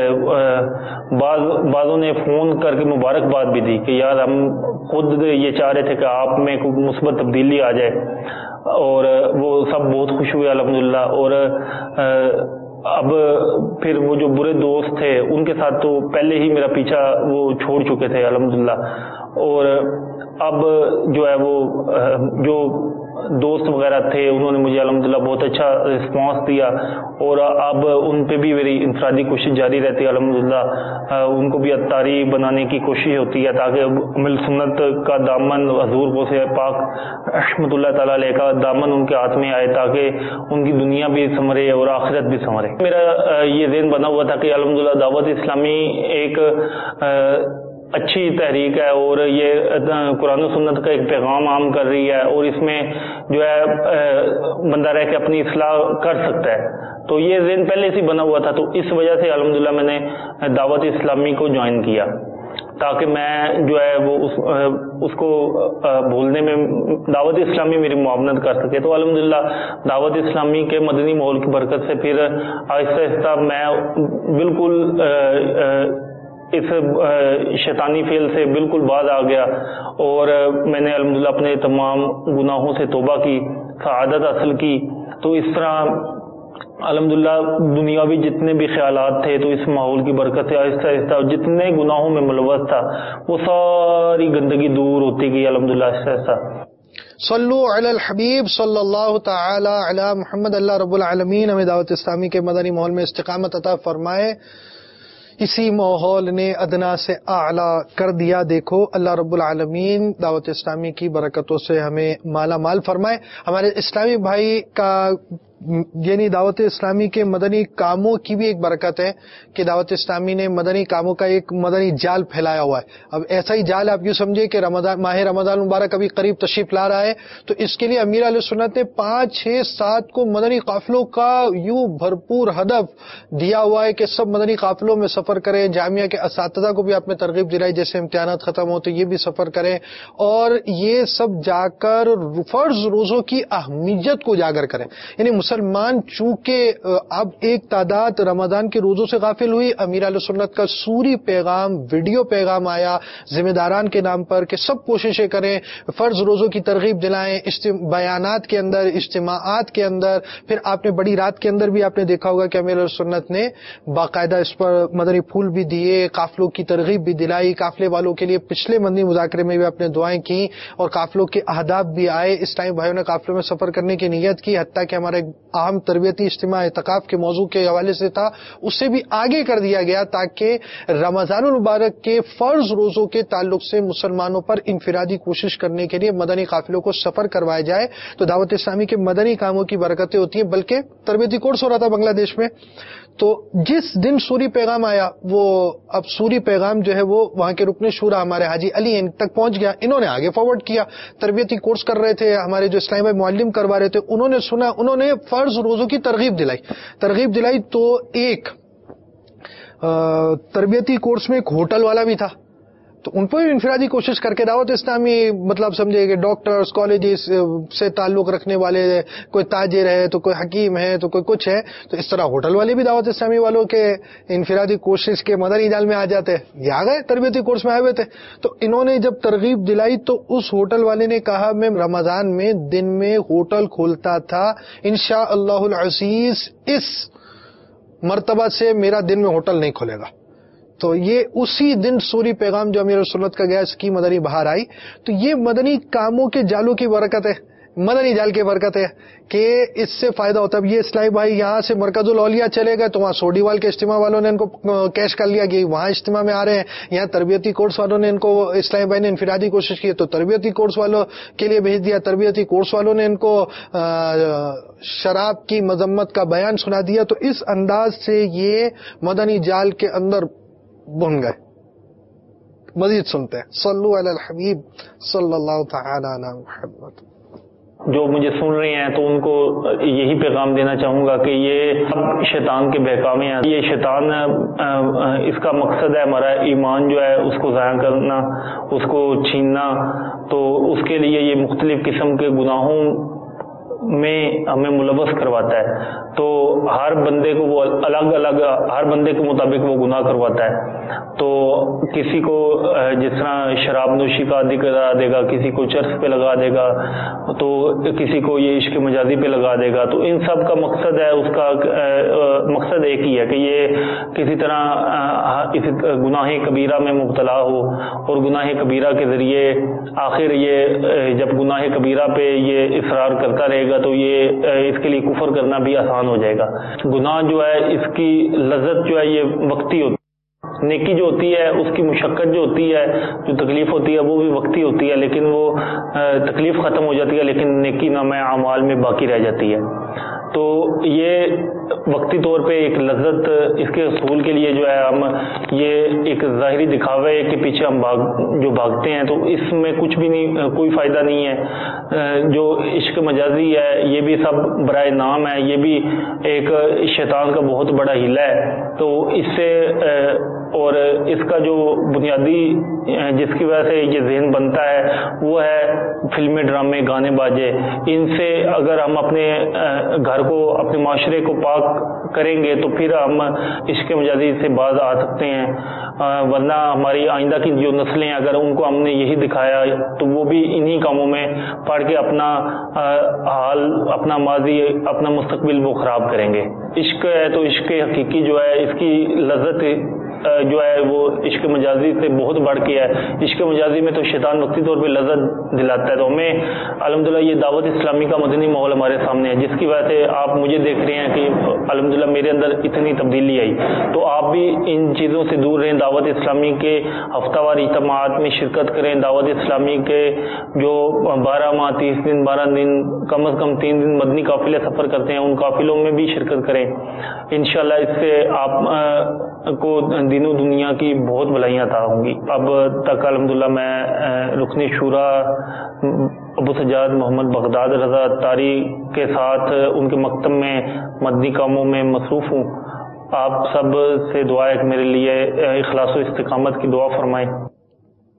بعضوں نے فون کر کے مبارکباد بھی دی کہ یار ہم خود یہ چاہ رہے تھے کہ آپ میں کوئی مثبت تبدیلی آ جائے. اور وہ سب بہت خوش ہوئے الحمدللہ. اور اب پھر وہ جو برے دوست تھے ان کے ساتھ تو پہلے ہی میرا پیچھا وہ چھوڑ چکے تھے الحمدللہ. اور اب جو ہے وہ جو دوست وغیرہ تھے انہوں نے مجھے الحمدللہ بہت اچھا رسپانس دیا, اور اب ان پہ بھی میری انفرادی کوشش جاری رہتی ہے الحمدللہ. ان کو بھی اتاری بنانے کی کوشش ہوتی ہے تاکہ مل سنت کا دامن حضور کو سے پاک رحمۃ اللہ تعالیٰ علیہ کا دامن ان کے ہاتھ میں آئے تاکہ ان کی دنیا بھی سنورے اور آخرت بھی سنورے. میرا یہ ذہن بنا ہوا تھا کہ الحمدللہ دعوت اسلامی ایک اچھی تحریک ہے اور یہ قرآن و سنت کا ایک پیغام عام کر رہی ہے, اور اس میں جو ہے بندہ رہ کے اپنی اصلاح کر سکتا ہے. تو یہ ذہن پہلے سے بنا ہوا تھا, تو اس وجہ سے الحمدللہ میں نے دعوت اسلامی کو جوائن کیا تاکہ میں جو ہے وہ اس کو بھولنے میں دعوت اسلامی میری معاونت کر سکے. تو الحمدللہ دعوت اسلامی کے مدنی ماحول کی برکت سے پھر آہستہ آہستہ میں بالکل اس شیطانی فعل سے بالکل باز آ گیا, اور میں نے الحمدللہ اپنے تمام گناہوں سے توبہ کی, سعادت حاصل کی. تو اس طرح الحمدللہ دنیاوی جتنے بھی خیالات تھے تو اس ماحول کی برکت سے آہستہ آہستہ جتنے گناہوں میں ملوث تھا وہ ساری گندگی دور ہوتی گئی الحمدللہ آہستہ آہستہ. صلو علی الحبیب صلی اللہ تعالی علی محمد. اللہ رب العالمین ہمیں دعوت اسلامی کے مدنی ماحول میں استقامت عطا فرمائے. اسی ماحول نے ادنا سے اعلیٰ کر دیا. دیکھو اللہ رب العالمین دعوت اسلامی کی برکتوں سے ہمیں مالا مال فرمائے. ہمارے اسلامی بھائی کا یعنی دعوت اسلامی کے مدنی کاموں کی بھی ایک برکت ہے کہ دعوت اسلامی نے مدنی کاموں کا ایک مدنی جال پھیلایا ہوا ہے. اب ایسا ہی جال آپ یوں سمجھے کہ ماہ رمضان مبارک ابھی قریب تشریف لا رہا ہے, تو اس کے لیے امیر علیہ سنت نے 5, 6, 7 کو مدنی قافلوں کا یوں بھرپور ہدف دیا ہوا ہے کہ سب مدنی قافلوں میں سفر کریں. جامعہ کے اساتذہ کو بھی آپ نے ترغیب دلائی, جیسے امتحانات ختم ہو تو یہ بھی سفر کریں, اور یہ سب جا کر فرض روزوں کی اہمیت کو اجاگر کریں. یعنی مسلمان چونکہ اب ایک تعداد رمضان کے روزوں سے غافل ہوئی، امیر اہل سنت کا سوری پیغام، ویڈیو پیغام آیا ذمہ داران کے نام پر کہ سب کوششیں کریں، فرض روزوں کی ترغیب دلائیں، بیانات کے اندر، اجتماعات کے اندر. پھر آپ نے بڑی رات کے اندر بھی آپ نے دیکھا ہوگا کہ امیر اہل سنت نے باقاعدہ اس پر مدنی پھول بھی دیے، قافلوں کی ترغیب بھی دلائی، قافلے والوں کے لیے پچھلے مدنی مذاکرے میں بھی آپ نے دعائیں کی اور قافلوں کے اہداف بھی آئے. اس ٹائم بھائیوں نے قافلوں میں سفر کرنے کی نیت کی، حتیٰ کہ ہمارا ایک اہم تربیتی اجتماع اعتکاف کے موضوع کے حوالے سے تھا، اس سے بھی آگے کر دیا گیا تاکہ رمضان المبارک کے فرض روزوں کے تعلق سے مسلمانوں پر انفرادی کوشش کرنے کے لیے مدنی قافلوں کو سفر کروایا جائے. تو دعوت اسلامی کے مدنی کاموں کی برکتیں ہوتی ہیں. بلکہ تربیتی کورس ہو رہا تھا بنگلہ دیش میں، تو جس دن سوری پیغام آیا، وہ اب سوری پیغام جو ہے وہ وہاں کے رکن شورا ہمارے حاجی علی ان تک پہنچ گیا. انہوں نے آگے فارورڈ کیا، تربیتی کورس کر رہے تھے ہمارے جو اسلام بھائی معلم کروا رہے تھے، انہوں نے سنا، انہوں نے فرض روزوں کی ترغیب دلائی. تو ایک تربیتی کورس میں ایک ہوٹل والا بھی تھا، تو ان پر انفرادی کوشش کر کے دعوت اسلامی مطلب سمجھے کہ ڈاکٹرز، کالجز سے تعلق رکھنے والے، کوئی تاجر ہے تو کوئی حکیم ہے تو کوئی کچھ ہے، تو اس طرح ہوٹل والے بھی دعوت اسلامی والوں کے انفرادی کوشش کے مدنی جال میں آ جاتے. یہ آ گئے تربیتی کورس میں آئے ہوئے تھے. تو انہوں نے جب ترغیب دلائی تو اس ہوٹل والے نے کہا میں رمضان میں دن میں ہوٹل کھولتا تھا، انشاءاللہ العزیز اس مرتبہ سے میرا دن میں ہوٹل نہیں کھلے گا. تو یہ اسی دن سوری پیغام جو امیر سنت کا گیا اس کی مدنی بہار آئی. تو یہ مدنی کاموں کے جالوں کی برکت ہے، مدنی جال کی برکت ہے کہ اس سے فائدہ ہوتا ہے. اب یہ اسلامی بھائی یہاں سے مرکز الاولیاء چلے گئے تو وہاں سوڈیوال کے اجتماع والوں نے ان کو کیش کر لیا کہ وہاں اجتماع میں آ رہے ہیں. یہاں تربیتی کورس والوں نے ان کو، اسلامی بھائی نے انفرادی کوشش کی تو تربیتی کورس والوں کے لیے بھیج دیا. تربیتی کورس والوں نے ان کو شراب کی مذمت کا بیان سنا دیا. تو اس انداز سے یہ مدنی جال کے اندر بن گئے. مزید سنتے ہیں. صلو علی الحبیب صلی اللہ تعالی علی محمد. جو مجھے سن رہے ہیں تو ان کو یہی پیغام دینا چاہوں گا کہ یہ سب شیطان کے بہکاوے ہیں. یہ شیطان اس کا مقصد ہے ہمارا ایمان جو ہے اس کو ضائع کرنا، اس کو چھیننا. تو اس کے لیے یہ مختلف قسم کے گناہوں میں ہمیں ملوث کرواتا ہے. تو ہر بندے کو وہ الگ الگ، ہر بندے کے مطابق وہ گناہ کرواتا ہے. تو کسی کو جس طرح شراب نوشی کا عادی کرا دے گا، کسی کو چرس پہ لگا دے گا، تو کسی کو یہ عشق مجازی پہ لگا دے گا. تو ان سب کا مقصد ہے، اس کا مقصد ایک ہی ہے کہ یہ کسی طرح اس گناہ کبیرہ میں مبتلا ہو، اور گناہ کبیرہ کے ذریعے آخر یہ جب گناہ کبیرہ پہ یہ اصرار کرتا رہے گا تو یہ اس کے لیے کفر کرنا بھی آسان ہو جائے گا. گناہ جو ہے اس کی لذت جو ہے یہ وقتی ہوتی ہے. نیکی جو ہوتی ہے اس کی مشقت جو ہوتی ہے، جو تکلیف ہوتی ہے وہ بھی وقتی ہوتی ہے، لیکن وہ تکلیف ختم ہو جاتی ہے، لیکن نیکی نامہ اعمال میں باقی رہ جاتی ہے. تو یہ وقتی طور پہ ایک لذت، اس کے حصول کے لیے جو ہے ہم یہ ایک ظاہری دکھاوے کے پیچھے ہم جو بھاگتے ہیں، تو اس میں کچھ بھی نہیں، کوئی فائدہ نہیں ہے. جو عشق مجازی ہے یہ بھی سب برائے نام ہے، یہ بھی ایک شیطان کا بہت بڑا ہیلا ہے. تو اس سے اور اس کا جو بنیادی جس کی وجہ سے یہ ذہن بنتا ہے وہ ہے فلمیں، ڈرامے، گانے باجے. ان سے اگر ہم اپنے گھر کو، اپنے معاشرے کو پاک کریں گے تو پھر ہم عشق مجازی سے باز آ سکتے ہیں. ورنہ ہماری آئندہ کی جو نسلیں اگر ان کو ہم نے یہی دکھایا تو وہ بھی انہی کاموں میں پڑھ کے اپنا حال، اپنا ماضی، اپنا مستقبل وہ خراب کریں گے. عشق ہے تو عشق حقیقی جو ہے اس کی لذت جو ہے وہ عشق مجازی سے بہت بڑھ کے ہے. عشق مجازی میں تو شیطان وقتی طور پہ لذت دلاتا ہے. تو ہمیں الحمدللہ یہ دعوت اسلامی کا مدنی ماحول ہمارے سامنے ہے، جس کی وجہ سے آپ مجھے دیکھ رہے ہیں کہ الحمدللہ میرے اندر اتنی تبدیلی آئی. تو آپ بھی ان چیزوں سے دور رہیں، دعوت اسلامی کے ہفتہ وار اجتماعات میں شرکت کریں. دعوت اسلامی کے جو 12 ماہ 30 دن 12 دن کم از کم 3 دن مدنی قافلے سفر کرتے ہیں، ان قافلوں میں بھی شرکت کریں. انشاءاللہ اس سے آپ کو دین و دنیا کی بہت بھلائیاں عطا ہوں گی. اب تک الحمدللہ میں رکن شورا ابو سجاد محمد بغداد رضا اتاری کے ساتھ ان کے مکتب میں مدنی کاموں میں مصروف ہوں. آپ سب سے دعا ہے کہ میرے لیے اخلاص و استقامت کی دعا فرمائیں.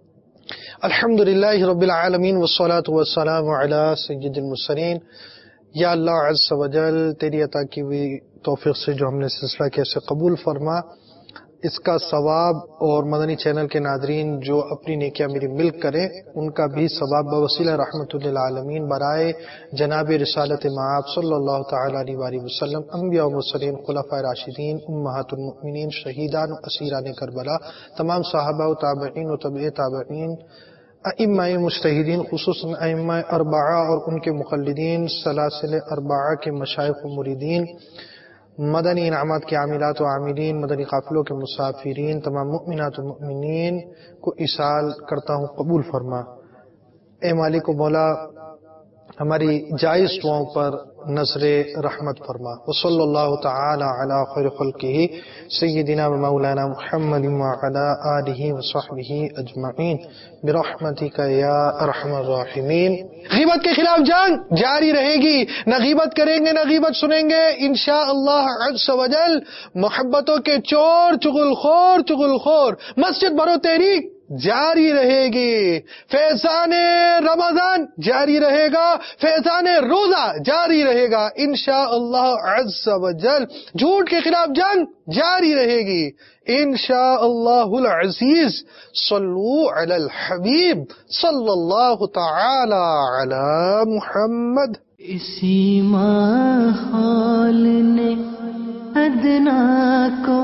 الحمدللہ رب العالمین والصلاة والسلام علی سید المرسلین. یا اللہ عز و جل تیری عطا کی ہوئی توفیق سے جو ہم نے سلسلہ کیا اسے قبول فرما، اس کا ثواب اور مدنی چینل کے ناظرین جو اپنی نیکیاں میری ملک کریں ان کا بھی ثواب بوسیلہ رحمت للعالمین برائے جناب رسالت مآب صلی اللہ تعالی علیہ وآلہ وسلم، انبیاء و مرسلین، خلفائے راشدین، امہات المؤمنین، شہیدان و اسیران کربلا، تمام صحابہ و تابعین و تبع تابعین، ائمہ مجتہدین خصوصاً ائمہ اربعہ اور ان کے مقلدین، سلاسل اربعہ کے مشائخ و مریدین، مدنی انعامات کے عاملات و عاملین، مدنی قافلوں کے مسافرین، تمام مؤمنات و مؤمنین کو ایصال کرتا ہوں قبول فرما۔ اے مالک و مولا ہماری جائز دعاؤں پر نظر رحمت فرما۔ وصلی اللہ تعالی علی خیر خلقہ سیدنا و مولانا محمد وعلی آلہ وصحبہ اجمعین برحمتک یا ارحم الراحمین۔ غیبت کے خلاف جنگ جاری رہے گی، نہ غیبت کریں گے نہ غیبت سنیں گے انشاءاللہ عز و جل۔ محبتوں کے چور چغل خور مسجد بھرو تحریک جاری رہے گی، فیضان رمضان جاری رہے گا، فیضان روزہ جاری رہے گا انشاءاللہ عز و جل۔ جھوٹ کے خلاف جنگ جاری رہے گی انشاءاللہ العزیز۔ صلو علی الحبیب صلی اللہ تعالی علی محمد۔ اسی ماحول نے ادنا کو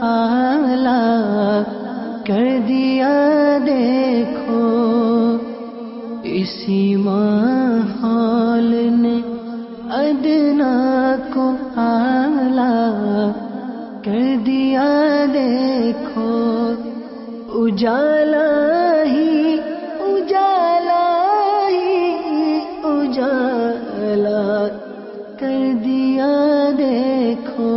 اعلیٰ کر دیا دیکھو، اسی ماحول نے ادنا کو اعلیٰ کر دیا دیکھو، اجالا ہی اجالا کر دیا دیکھو۔